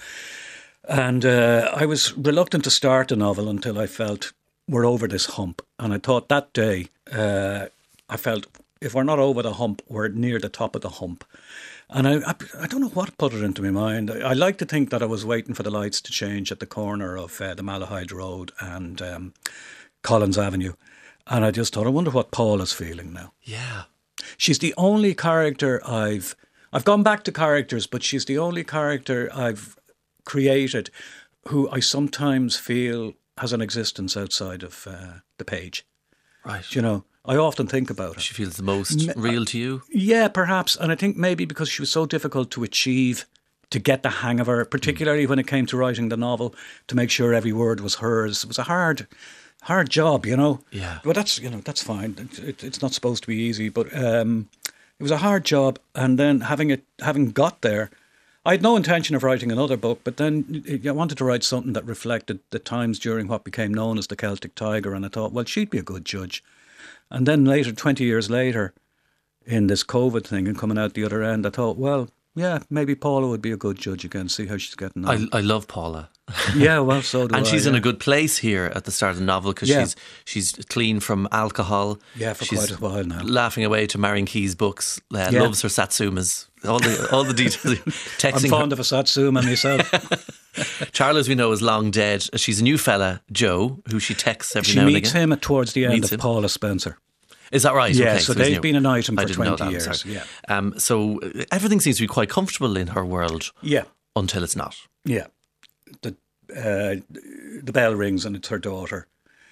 And uh, I was reluctant to start the novel until I felt we're over this hump. And I thought that day, uh, I felt if we're not over the hump, we're near the top of the hump. And I, I, I don't know what put it into my mind. I, I like to think that I was waiting for the lights to change at the corner of uh, the Malahide Road and um, Collins Avenue. And I just thought, I wonder what Paula's feeling now. Yeah. She's the only character I've... I've gone back to characters, but she's the only character I've created who I sometimes feel has an existence outside of uh, the page. Right. You know, I often think about her. She feels the most Me- real to you? Yeah, perhaps. And I think maybe because she was so difficult to achieve, to get the hang of her, particularly when it came to writing the novel, to make sure every word was hers. It was a hard, hard job, you know. Yeah. But that's, you know, that's fine. It, it, it's not supposed to be easy, but um, it was a hard job. And then having it, having got there, I had no intention of writing another book, but then I wanted to write something that reflected the times during what became known as the Celtic Tiger, and I thought, well, she'd be a good judge. And then later, twenty years later, in this COVID thing and coming out the other end, I thought, well, yeah, maybe Paula would be a good judge again, see how she's getting on. I, I love Paula. Yeah, well, so do and I, she's yeah. in a good place here at the start of the novel because Yeah. she's she's clean from alcohol. Yeah, for she's quite a while now. Laughing away to Marion Key's books. Uh, Yeah. Loves her satsumas. All the all the details. Texting I'm fond her. of a satsuma myself. Charlie, as we know, is long dead. She's a new fella, Joe, who she texts every She now and meets again. him at towards the end Meets of him. Paula Spencer. Is that right? Yeah, Okay, so he's they've new. been an item I for didn't know twenty that, I'm years. sorry. Yeah. Um, so uh, everything seems to be quite comfortable in her world. Yeah. Until it's not. Yeah. The uh, the bell rings and it's her daughter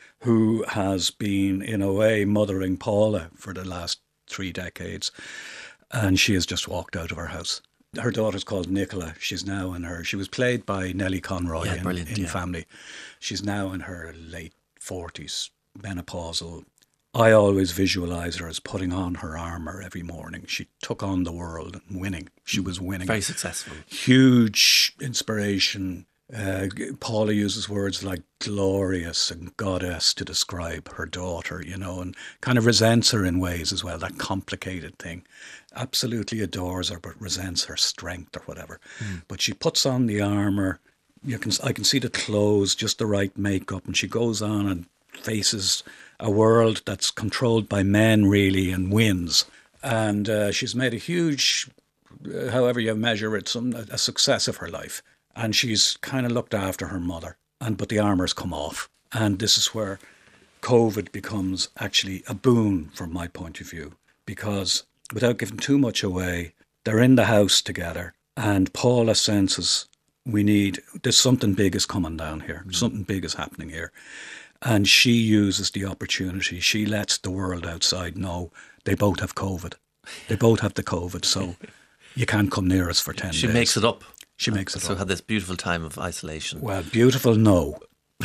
who has been, in a way, mothering Paula for the last three decades. And she has just walked out of her house. Her daughter's called Nicola. She's now in her... She was played by Nellie Conroy Yeah, in, brilliant, in yeah. Family. She's now in her late forties, menopausal. I always visualise her as putting on her armour every morning. She took on the world and winning. She was winning. Very successful. Huge inspiration. Uh, Paula uses words like glorious and goddess to describe her daughter, you know, and kind of resents her in ways as well, that complicated thing. Absolutely adores her, but resents her strength or whatever. Mm. But she puts on the armour. You can, I can see the clothes, just the right makeup, and she goes on and faces a world that's controlled by men, really, and wins. And uh, she's made a huge, uh, however you measure it, some a success of her life. And she's kind of looked after her mother. And but the armour's come off. And this is where COVID becomes actually a boon from my point of view. Because without giving too much away, they're in the house together. And Paula senses we need, there's something big is coming down here. Mm. Something big is happening here. And she uses the opportunity. She lets the world outside know they both have COVID. They both have the COVID, so you can't come near us for ten She days. makes it up. She makes it so up. had this beautiful time of isolation. Well, beautiful, no.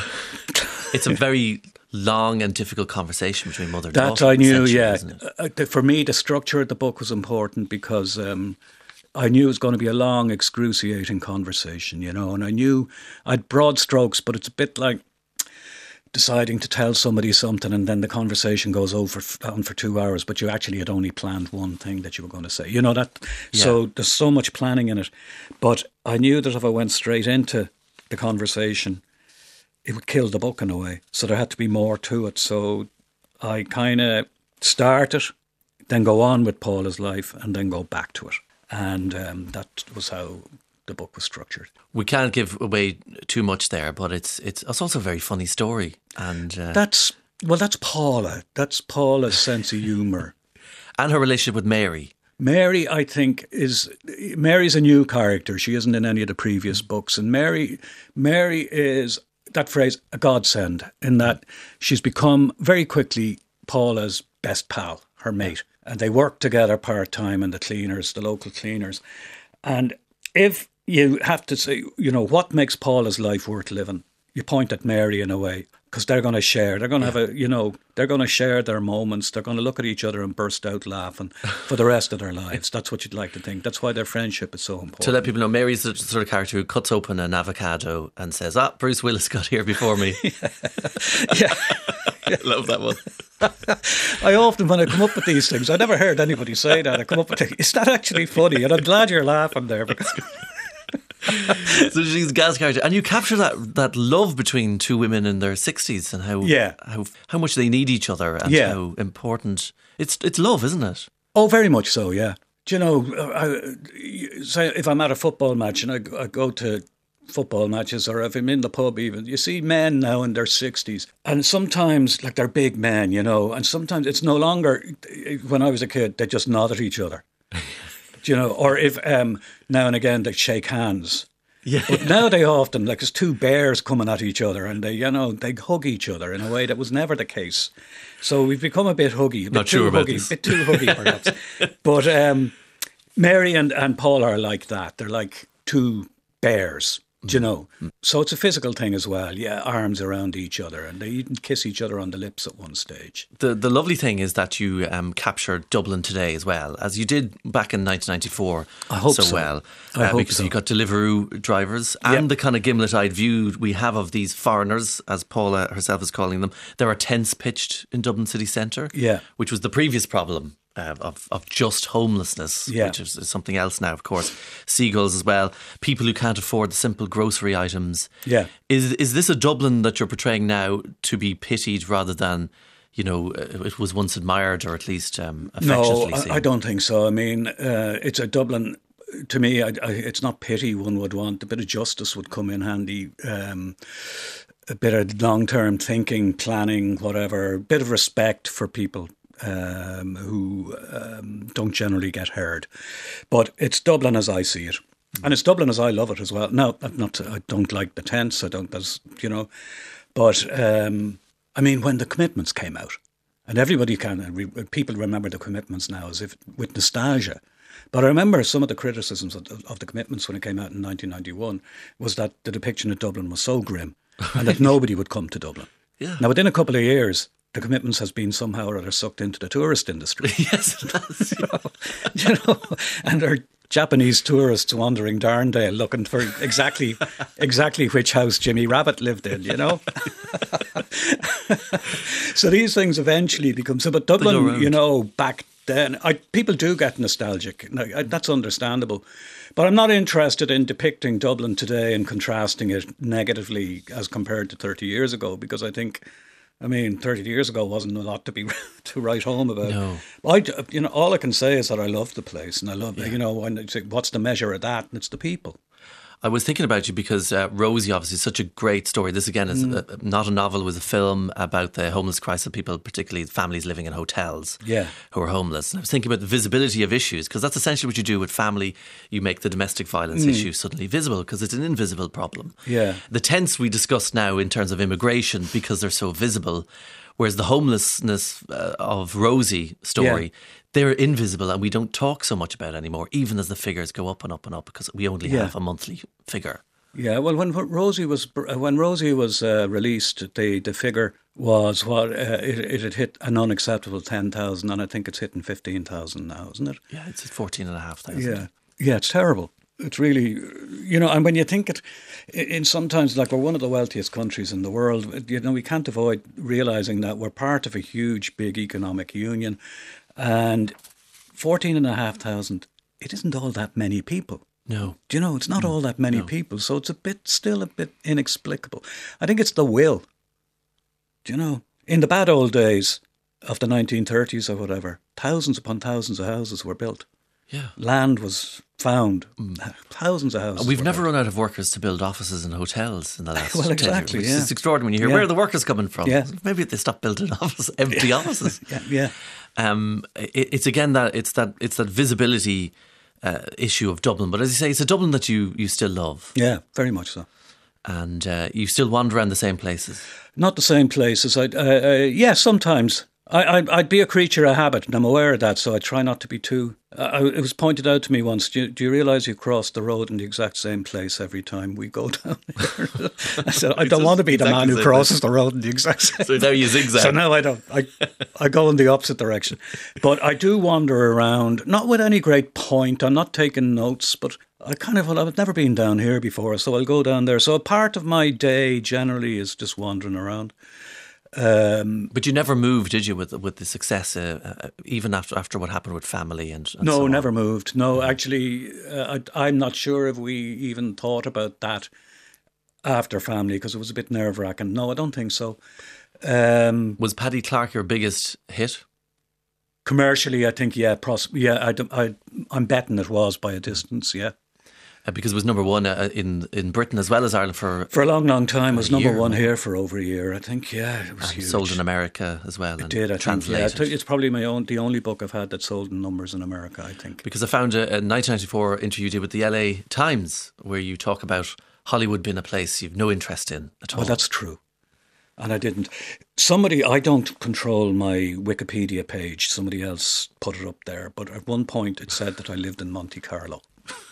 It's a very long and difficult conversation between mother and That daughter. I knew, essentially, yeah. isn't it? Uh, the- For me, the structure of the book was important because um, I knew it was going to be a long, excruciating conversation, you know, and I knew I'd broad strokes, but it's a bit like deciding to tell somebody something and then the conversation goes over on for two hours, but you actually had only planned one thing that you were going to say. You know that? Yeah. So there's so much planning in it. But I knew that if I went straight into the conversation, it would kill the book in a way. So there had to be more to it. So I kind of start it, then go on with Paula's life and then go back to it. And um, that was how the book was structured. We can't give away too much there, but it's it's, it's also a very funny story. And uh, That's, well, that's Paula. That's Paula's sense of humour. And her relationship with Mary. Mary, I think, is Mary's a new character. She isn't in any of the previous books. And Mary, Mary is, that phrase, a godsend, in that she's become very quickly Paula's best pal, her mate. And they work together part-time in the cleaners, the local cleaners. And if you have to say, you know, what makes Paula's life worth living, you point at Mary in a way, because they're going to share. They're going to have a, you know, they're going to share their moments. They're going to look at each other and burst out laughing for the rest of their lives. That's what you'd like to think. That's why their friendship is so important. To let people know, Mary's the sort of character who cuts open an avocado and says, ah, Bruce Willis got here before me. yeah. I love that one. I often, when I come up with these things, I never heard anybody say that. I come up with it. Is that actually funny? And I'm glad you're laughing there. Because So she's a gas character, and you capture that that love between two women in their sixties, and how Yeah. how how much they need each other, and Yeah. how important it's it's love, isn't it? Oh, very much so, yeah. Do you know, I, say if I'm at a football match and I, I go to football matches, or if I'm in the pub even, you see men now in their sixties, and sometimes, like, they're big men, you know, and sometimes it's no longer, when I was a kid, they just nod at each other. Do you know, or if um, now and again they shake hands. Yeah. But now they often, like, there's two bears coming at each other, and they, you know, they hug each other in a way that was never the case. So we've become a bit huggy, a bit Not too sure about huggy, this. a bit too huggy perhaps. But um, Mary and, and Paul are like that. They're like two bears. Do you know? So it's a physical thing as well. Yeah, arms around each other, and they even kiss each other on the lips at one stage. The the lovely thing is that you um, captured Dublin today as well, as you did back in nineteen ninety-four. I hope so so. well, I uh, hope because so. you got Deliveroo drivers and Yep. the kind of gimlet-eyed view we have of these foreigners, as Paula herself is calling them. There are tents pitched in Dublin city centre, Yeah. which was the previous problem uh, of of just homelessness, Yeah. which is, is something else now, of course. Seagulls as well. People who can't afford the simple grocery items. Yeah. Is is this a Dublin that you're portraying now to be pitied rather than, you know, it was once admired or at least um, No, affectionately seen? I, I don't think so. I mean, uh, it's a Dublin. To me, I, I, it's not pity one would want. A bit of justice would come in handy. Um, a bit of long-term thinking, planning, whatever. A bit of respect for people um, who um, don't generally get heard. But it's Dublin as I see it. And it's Dublin as I love it as well. No, I'm not. I don't like the tents. I don't. That's, you know. But um, I mean, when the Commitments came out, and everybody can, people remember the Commitments now as if with nostalgia. But I remember some of the criticisms of the, of the Commitments when it came out in nineteen ninety-one was that the depiction of Dublin was so grim and that nobody would come to Dublin. Yeah. Now, within a couple of years, the Commitments has been somehow or other sucked into the tourist industry. Yes, it has. you, know, you know, and there are Japanese tourists wandering Darndale looking for exactly exactly which house Jimmy Rabbit lived in, you know. So these things eventually become so. But Dublin, you know, back then, I, people do get nostalgic. Now, I, that's understandable. But I'm not interested in depicting Dublin today and contrasting it negatively as compared to thirty years ago, because I think, I mean, thirty years ago wasn't a lot to be to write home about. No. I, you know, all I can say is that I love the place, and I love, yeah. you know, when it's, what's the measure of that? And it's the people. I was thinking about you because uh, Rosie, obviously, is such a great story. This, again, is Mm. a, not a novel, it was a film about the homeless crisis of people, particularly families living in hotels Yeah. who are homeless. And I was thinking about the visibility of issues, because that's essentially what you do with family. You make the domestic violence Mm. issue suddenly visible, because it's an invisible problem. Yeah. The tents we discussed now in terms of immigration, because they're so visible, whereas the homelessness uh, of Rosie story, Yeah. they're invisible and we don't talk so much about it anymore, even as the figures go up and up and up, because we only Yeah. have a monthly figure. Yeah, well, when Rosie was when Rosie was uh, released, the the figure was what uh, it, it had hit an unacceptable ten thousand, and I think it's hitting fifteen thousand now, isn't it? Yeah, it's at fourteen and a half thousand. Yeah, yeah, it's terrible. It's really, you know, and when you think it, in sometimes like we're one of the wealthiest countries in the world, you know, we can't avoid realising that we're part of a huge, big economic union, and fourteen and a half thousand, it isn't all that many people. No. Do you know, it's not No. all that many No. people, so it's a bit, still a bit inexplicable. I think it's the will. Do you know, in the bad old days of the nineteen thirties or whatever, thousands upon thousands of houses were built. Yeah. Land was found, thousands of houses. We've were never built. run out of workers to build offices and hotels in the last Well, ten exactly, years, which yeah. is extraordinary when you hear, Yeah. where are the workers coming from? Yeah. Maybe they stopped building office, empty offices. Yeah, yeah. Um, it, it's again that it's that it's that visibility uh, issue of Dublin. But as you say, it's a Dublin that you, you still love. Yeah, very much so. And uh, you still wander around the same places. Not the same places. I, uh, uh, yeah, sometimes. I, I, I'd be a creature of habit, and I'm aware of that, so I try not to be too... Uh, I, it was pointed out to me once, do you, do you realise you cross the road in the exact same place every time we go down here? I said, I don't want to be the man who crosses the road in the exact same So now you zigzag. So now I don't. I, I go in the opposite direction. But I do wander around, not with any great point. I'm not taking notes, but I kind of, well, I've never been down here before, so I'll go down there. So a part of my day generally is just wandering around. Um, but you never moved, did you, with with the success, uh, uh, even after after what happened with family and, and no, so on? never moved. No, actually, uh, I, I'm not sure if we even thought about that after family, because it was a bit nerve wracking. No, I don't think so. Um, was Paddy Clark your biggest hit? Commercially, I think, yeah, pros- yeah. I, I, I'm betting it was by a distance. Yeah. Uh, because it was number one uh, in in Britain as well as Ireland for for a long, long time. It was number year, one no? here for over a year, I think. Yeah, it was and huge. sold in America as well. It and did. I think. Yeah, translated. it's probably my own, the only book I've had that sold in numbers in America, I think. Because I found a, a nineteen ninety-four interview you did with the L A Times where you talk about Hollywood being a place you've no interest in at all. Well, that's true. And I didn't. Somebody, I don't control my Wikipedia page. Somebody else put it up there. But at one point it said that I lived in Monte Carlo.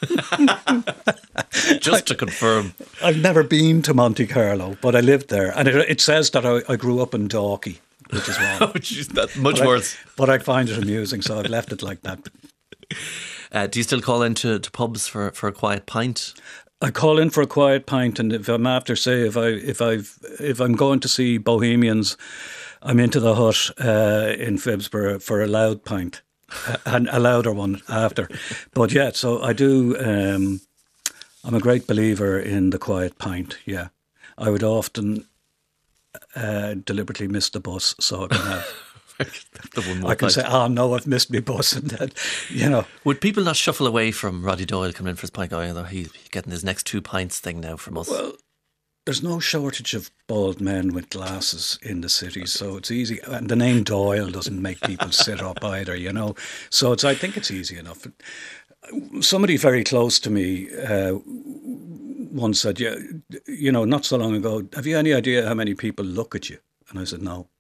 Just to confirm. I've never been to Monte Carlo, but I lived there. And it, it says that I, I grew up in Dalkey, which is wrong. Which is that much but worse. I, but I find it amusing, so I've left it like that. Uh, do you still call into to pubs for, for a quiet pint? I call in for a quiet pint, and if I'm after, say, if I if I've if I'm going to see Bohemians, I'm into the Hut uh, in Phibsborough for a loud pint. and a louder one after. But yeah, so I do. Um, I'm a great believer in the quiet pint. Yeah, I would often uh, deliberately miss the bus so I can have. the one more I can pint. say, "Oh no, I've missed my bus," and then, you know. Would people not shuffle away from Roddy Doyle coming in for his pint? Going, oh, he's getting his next two pints thing now from us. Well, there's no shortage of bald men with glasses in the city, so it's easy. And the name Doyle doesn't make people sit up either, you know. So it's, I think it's easy enough. Somebody very close to me uh, once said, "Yeah, you know, not so long ago, have you any idea how many people look at you?" And I said, "No."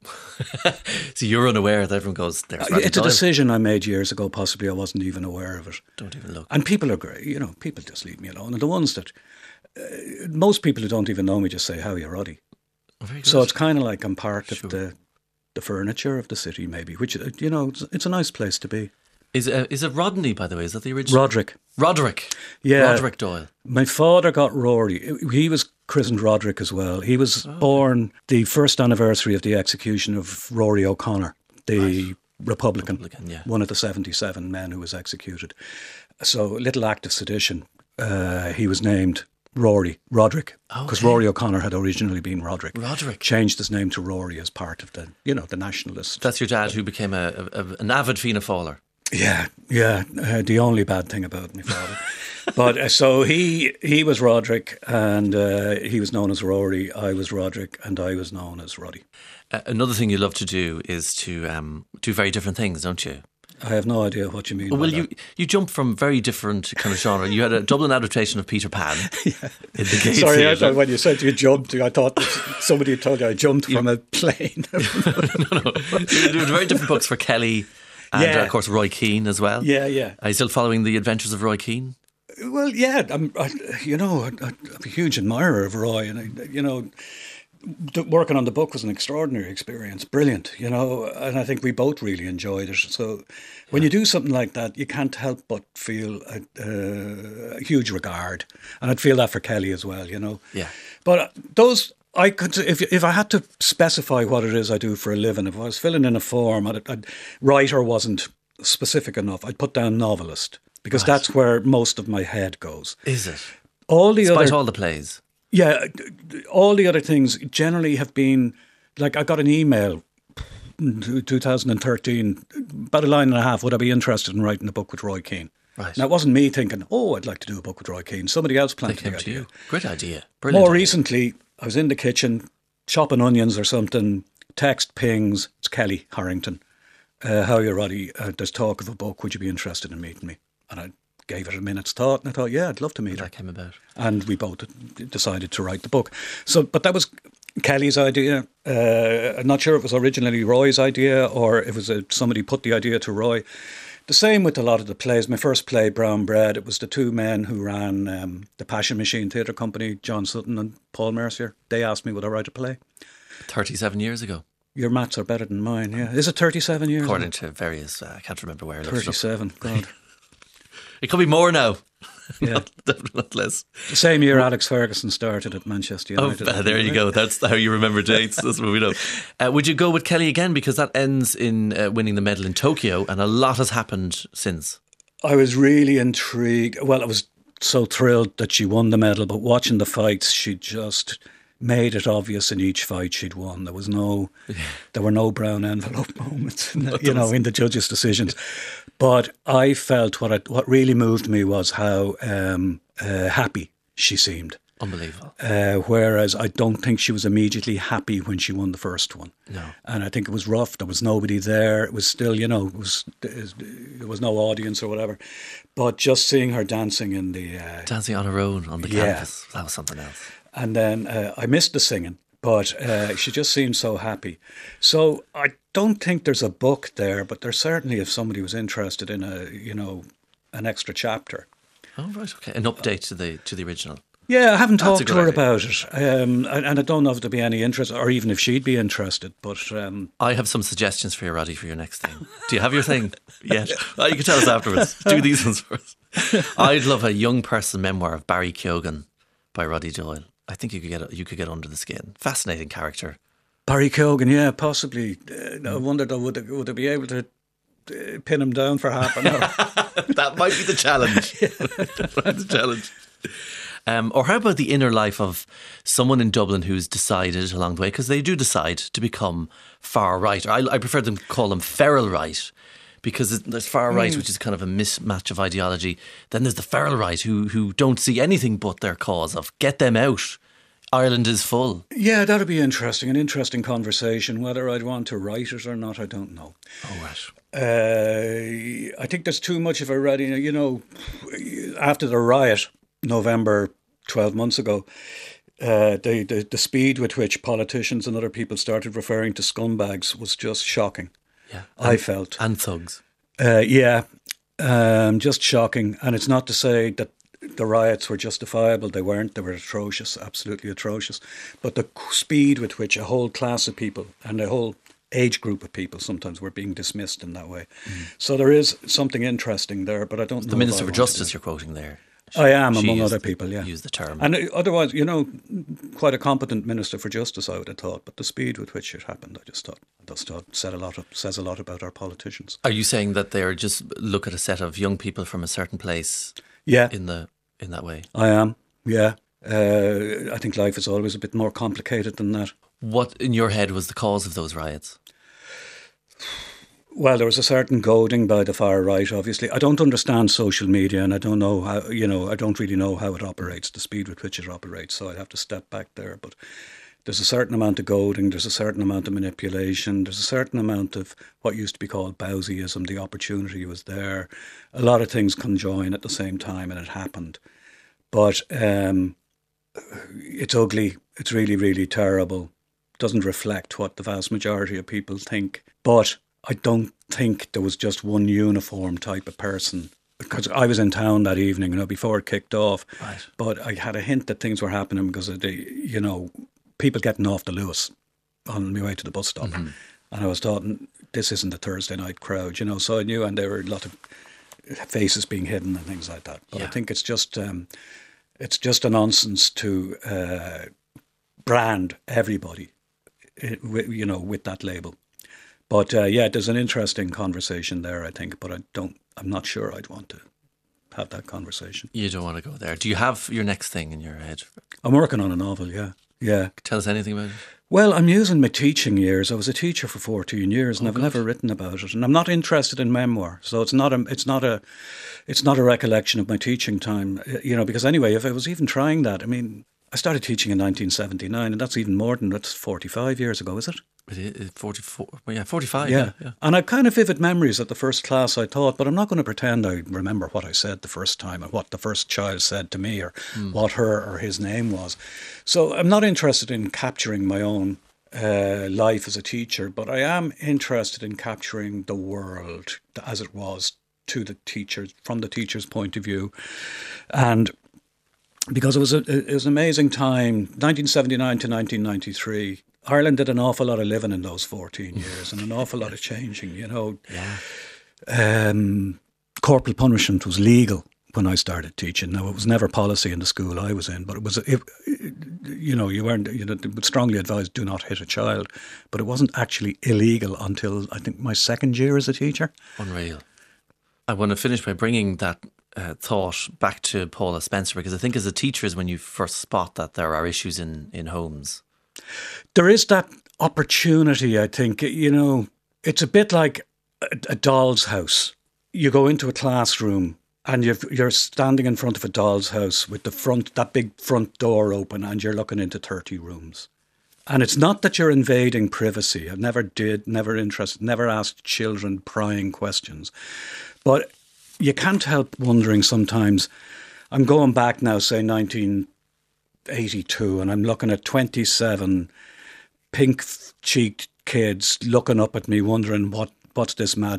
So you're unaware that everyone goes, "There's Roddy It's a Doyle." decision I made years ago. Possibly I wasn't even aware of it. Don't even look. And people are great, you know. People just leave me alone. And the ones that uh, most people who don't even know me just say, "How are you, Roddy?" Oh, very So good. it's kind of like I'm part Sure. of the the furniture of the city, maybe. Which, uh, you know, it's, it's a nice place to be. Is it, is it Rodney, by the way? Is that the original? Roderick. Roderick. Yeah. Roderick Doyle. My father got Rory. He was christened Roderick as well. He was Oh. born the first anniversary of the execution of Rory O'Connor, the Republican, Republican, yeah. one of the seventy-seven men who was executed. So, little act of sedition. Uh, he was named Rory, Roderick, because Okay. Rory O'Connor had originally been Roderick. Roderick. Changed his name to Rory as part of the, you know, the nationalist. That's your dad who became a, a, a- an avid Fianna Fáiler. Yeah, yeah. Uh, the only bad thing about my father. But uh, so he he was Roderick, and uh, he was known as Rory. I was Roderick, and I was known as Roddy. Uh, another thing you love to do is to um, do very different things, don't you? I have no idea what you mean. Well, by you that. you jump from very different kind of genre. You had a Dublin adaptation of Peter Pan. In the Gate Sorry, I Theatre. thought when you said you jumped, I thought that somebody had told you I jumped from a plane. no, no. You did very different books for Kelly and, Yeah. uh, of course, Roy Keane as well. Yeah, yeah. Are you still following the adventures of Roy Keane? Well, yeah, I'm, I, you know, I, I'm a huge admirer of Roy, and I, you know, d- working on the book was an extraordinary experience, brilliant, you know, and I think we both really enjoyed it. So, when you do something like that, you can't help but feel a, uh, a huge regard, and I'd feel that for Kelly as well, you know. Yeah. But those. I could, if if I had to specify what it is I do for a living, if I was filling in a form, I'd, I'd, writer wasn't specific enough. I'd put down novelist because Right. that's where most of my head goes. Is it? All the Despite other, all the plays. yeah, all the other things generally have been like I got an email in two thousand thirteen, about a line and a half. Would I be interested in writing a book with Roy Keane? Right. Now it wasn't me thinking, oh, I'd like to do a book with Roy Keane. Somebody else They planted came the to idea. you. Great idea. Brilliant. More idea. recently, I was in the kitchen chopping onions or something. Text pings. It's Kelly Harrington. Uh, how are you, Roddy? Uh, there's talk of a book. Would you be interested in meeting me? And I gave it a minute's thought, and I thought, yeah, I'd love to meet her. That came about. And we both decided to write the book. So, but that was Kelly's idea. Uh, I'm not sure if it was originally Roy's idea or if it was a, somebody put the idea to Roy. The same with a lot of the plays. My first play, Brown Bread, it was the two men who ran um, the Passion Machine Theatre Company, John Sutton and Paul Mercier. They asked me would I write a play. thirty-seven years ago. Your maths are better than mine, yeah. Is it thirty-seven years? According to various, uh, I can't remember where I looked it up. thirty-seven, God. It could be more now. Yeah. not, definitely not less. The same year Alex Ferguson started at Manchester Oh, United. uh, there you go. That's how you remember dates. That's what we know. Uh, would you go with Kelly again? Because that ends in uh, winning the medal in Tokyo, and a lot has happened since. I was really intrigued. Well, I was so thrilled that she won the medal, but watching the fights, she just made it obvious in each fight she'd won. There was no, there were no brown envelope moments, in the, you know, in the judges' decisions. But I felt what I, what really moved me was how um, uh, happy she seemed. Unbelievable. Uh, whereas I don't think she was immediately happy when she won the first one. No. And I think it was rough. There was nobody there. It was still, you know, it was there was no audience or whatever. But just seeing her dancing in the... Uh, Dancing on her own on the Yeah. canvas. That was something else. and then uh, I missed the singing, but uh, she just seemed so happy. So I don't think there's a book there, but there's certainly, if somebody was interested in a, you know, an extra chapter. Oh, right, okay. An update to the to the original. Yeah, I haven't That's a talked to good her idea. about it, um, and, and I don't know if there'd be any interest, or even if she'd be interested. But um, I have some suggestions for you, Roddy, for your next thing. Do you have your thing yet? Oh, you can tell us afterwards. Do these ones first. I'd love a young person memoir of Barry Keoghan by Roddy Doyle. I think you could get you could get under the skin. Fascinating character. Barry Keoghan, yeah, possibly. Uh, I wonder though, would they, would they be able to uh, pin him down for half an hour. That might be the challenge. That might be the challenge. Um, or how about the inner life of someone in Dublin who's decided along the way, because they do decide to become far right. Or I, I prefer them to call them feral right, because there's far right, mm. which is kind of a mismatch of ideology. Then there's the feral right who who don't see anything but their cause of get them out. Ireland is full. Yeah, that'd be interesting. An interesting conversation. Whether I'd want to write it or not, I don't know. Oh, right. Uh, I think there's too much of a ready. You know, after the riot, November, twelve months ago, uh, the, the the speed with which politicians and other people started referring to scumbags was just shocking. Yeah, I and, felt. And thugs. Uh, yeah, um, just shocking. And it's not to say that the riots were justifiable. They weren't. They were atrocious, absolutely atrocious. But the speed with which a whole class of people and a whole age group of people sometimes were being dismissed in that way. Mm. So there is something interesting there, but I don't know. The Minister for Justice you're quoting there. She, I am, among other people, yeah. Use the term. And otherwise, you know, quite a competent Minister for Justice, I would have thought. But the speed with which it happened, I just thought, I just thought said a lot of, says a lot about our politicians. Are you saying that they are just look at a set of young people from a certain place? Yeah. In the in that way? I am, yeah. Uh, I think life is always a bit more complicated than that. What, in your head, was the cause of those riots? Well, there was a certain goading by the far right, obviously. I don't understand social media and I don't know how, you know, I don't really know how it operates, the speed with which it operates, so I'd have to step back there. But there's a certain amount of goading, there's a certain amount of manipulation, there's a certain amount of what used to be called Bowsyism. The opportunity was there. A lot of things conjoin at the same time and it happened. But um, it's ugly, it's really, really terrible. It doesn't reflect what the vast majority of people think. But I don't think there was just one uniform type of person, because I was in town that evening, you know, before it kicked off. Right. But I had a hint that things were happening because of the, you know, people getting off the Lewis on my way to the bus stop. Mm-hmm. And I was thought, this isn't a Thursday night crowd, you know, so I knew, and there were a lot of faces being hidden and things like that. But yeah. I think it's just, um, it's just a nonsense to uh, brand everybody, you know, with that label. But uh, yeah, there's an interesting conversation there, I think. But I don't. I'm not sure I'd want to have that conversation. You don't want to go there. Do you have your next thing in your head? I'm working on a novel. Yeah, yeah. Tell us anything about it. Well, I'm using my teaching years. I was a teacher for fourteen years, and oh, I've God. never written about it. And I'm not interested in memoir, so it's not a. It's not a. It's not a recollection of my teaching time. You know, because anyway, if I was even trying that, I mean, I started teaching in nineteen seventy-nine, and that's even more than that's forty-five years ago, is it? It is forty-four, yeah, forty-five. Yeah. Yeah, yeah. And I've kind of vivid memories at the first class I taught, but I'm not going to pretend I remember what I said the first time and what the first child said to me or mm. what her or his name was. So I'm not interested in capturing my own uh, life as a teacher, but I am interested in capturing the world as it was to the teachers, from the teacher's point of view. And because it was, a, it was an amazing time, nineteen seventy-nine to nineteen ninety-three, Ireland did an awful lot of living in those fourteen years and an awful lot of changing, you know. Yeah. Um, corporal punishment was legal when I started teaching. Now, it was never policy in the school I was in, but it was, it, you know, you weren't, you know, they would strongly advise do not hit a child, but it wasn't actually illegal until, I think, my second year as a teacher. Unreal. I want to finish by bringing that uh, thought back to Paula Spencer, because I think as a teacher is when you first spot that there are issues in, in homes. There is that opportunity, I think. You know, it's a bit like a, a doll's house. You go into a classroom and you've, you're standing in front of a doll's house with the front, that big front door open, and you're looking into thirty rooms. And it's not that you're invading privacy. I never did, never interested, never asked children prying questions. But you can't help wondering sometimes. I'm going back now, say nineteen eighty-two, and I'm looking at twenty-seven pink-cheeked kids looking up at me, wondering what what's this mad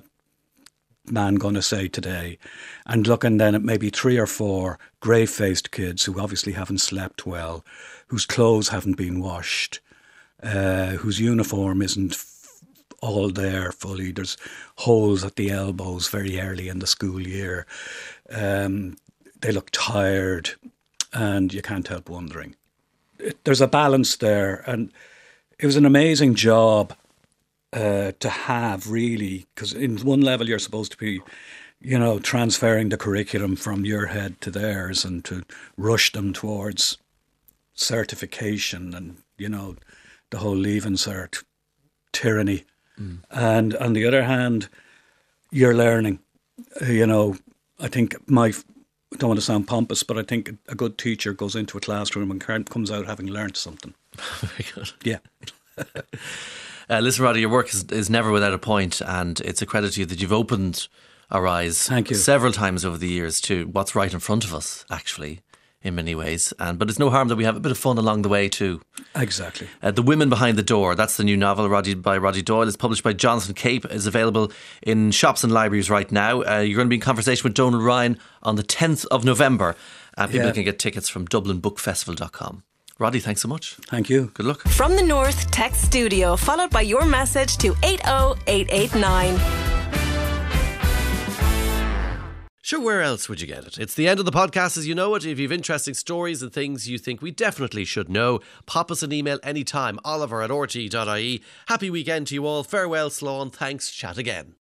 man going to say today, and looking then at maybe three or four grey-faced kids who obviously haven't slept well, whose clothes haven't been washed, uh, whose uniform isn't f- all there fully. There's holes at the elbows very early in the school year. Um, they look tired. And you can't help wondering. It, there's a balance there. And it was an amazing job uh, to have, really, because in one level you're supposed to be, you know, transferring the curriculum from your head to theirs and to rush them towards certification and, you know, the whole leaving cert tyranny. Mm. And on the other hand, you're learning. You know, I think my, I don't want to sound pompous, but I think a good teacher goes into a classroom and comes out having learned something. Very good. Yeah. uh, listen, Roddy, your work is, is never without a point, and it's a credit to you that you've opened our eyes Thank you. several times over the years to what's right in front of us, actually, in many ways. And but it's no harm that we have a bit of fun along the way too. Exactly. Uh, The Women Behind the Door, that's the new novel Roddy, by Roddy Doyle. It's published by Jonathan Cape. It's available in shops and libraries right now. Uh, you're going to be in conversation with Donal Ryan on the tenth of November. And people Yeah. can get tickets from dublin book festival dot com. Roddy, thanks so much. Thank you. Good luck. From the North Text Studio, followed by your message to eight oh eight eight nine. Sure, where else would you get it? It's the end of the podcast as you know it. If you have interesting stories and things you think we definitely should know, pop us an email anytime. Oliver at r t e dot i e. Happy weekend to you all. Farewell, Sloan. Thanks. Chat again.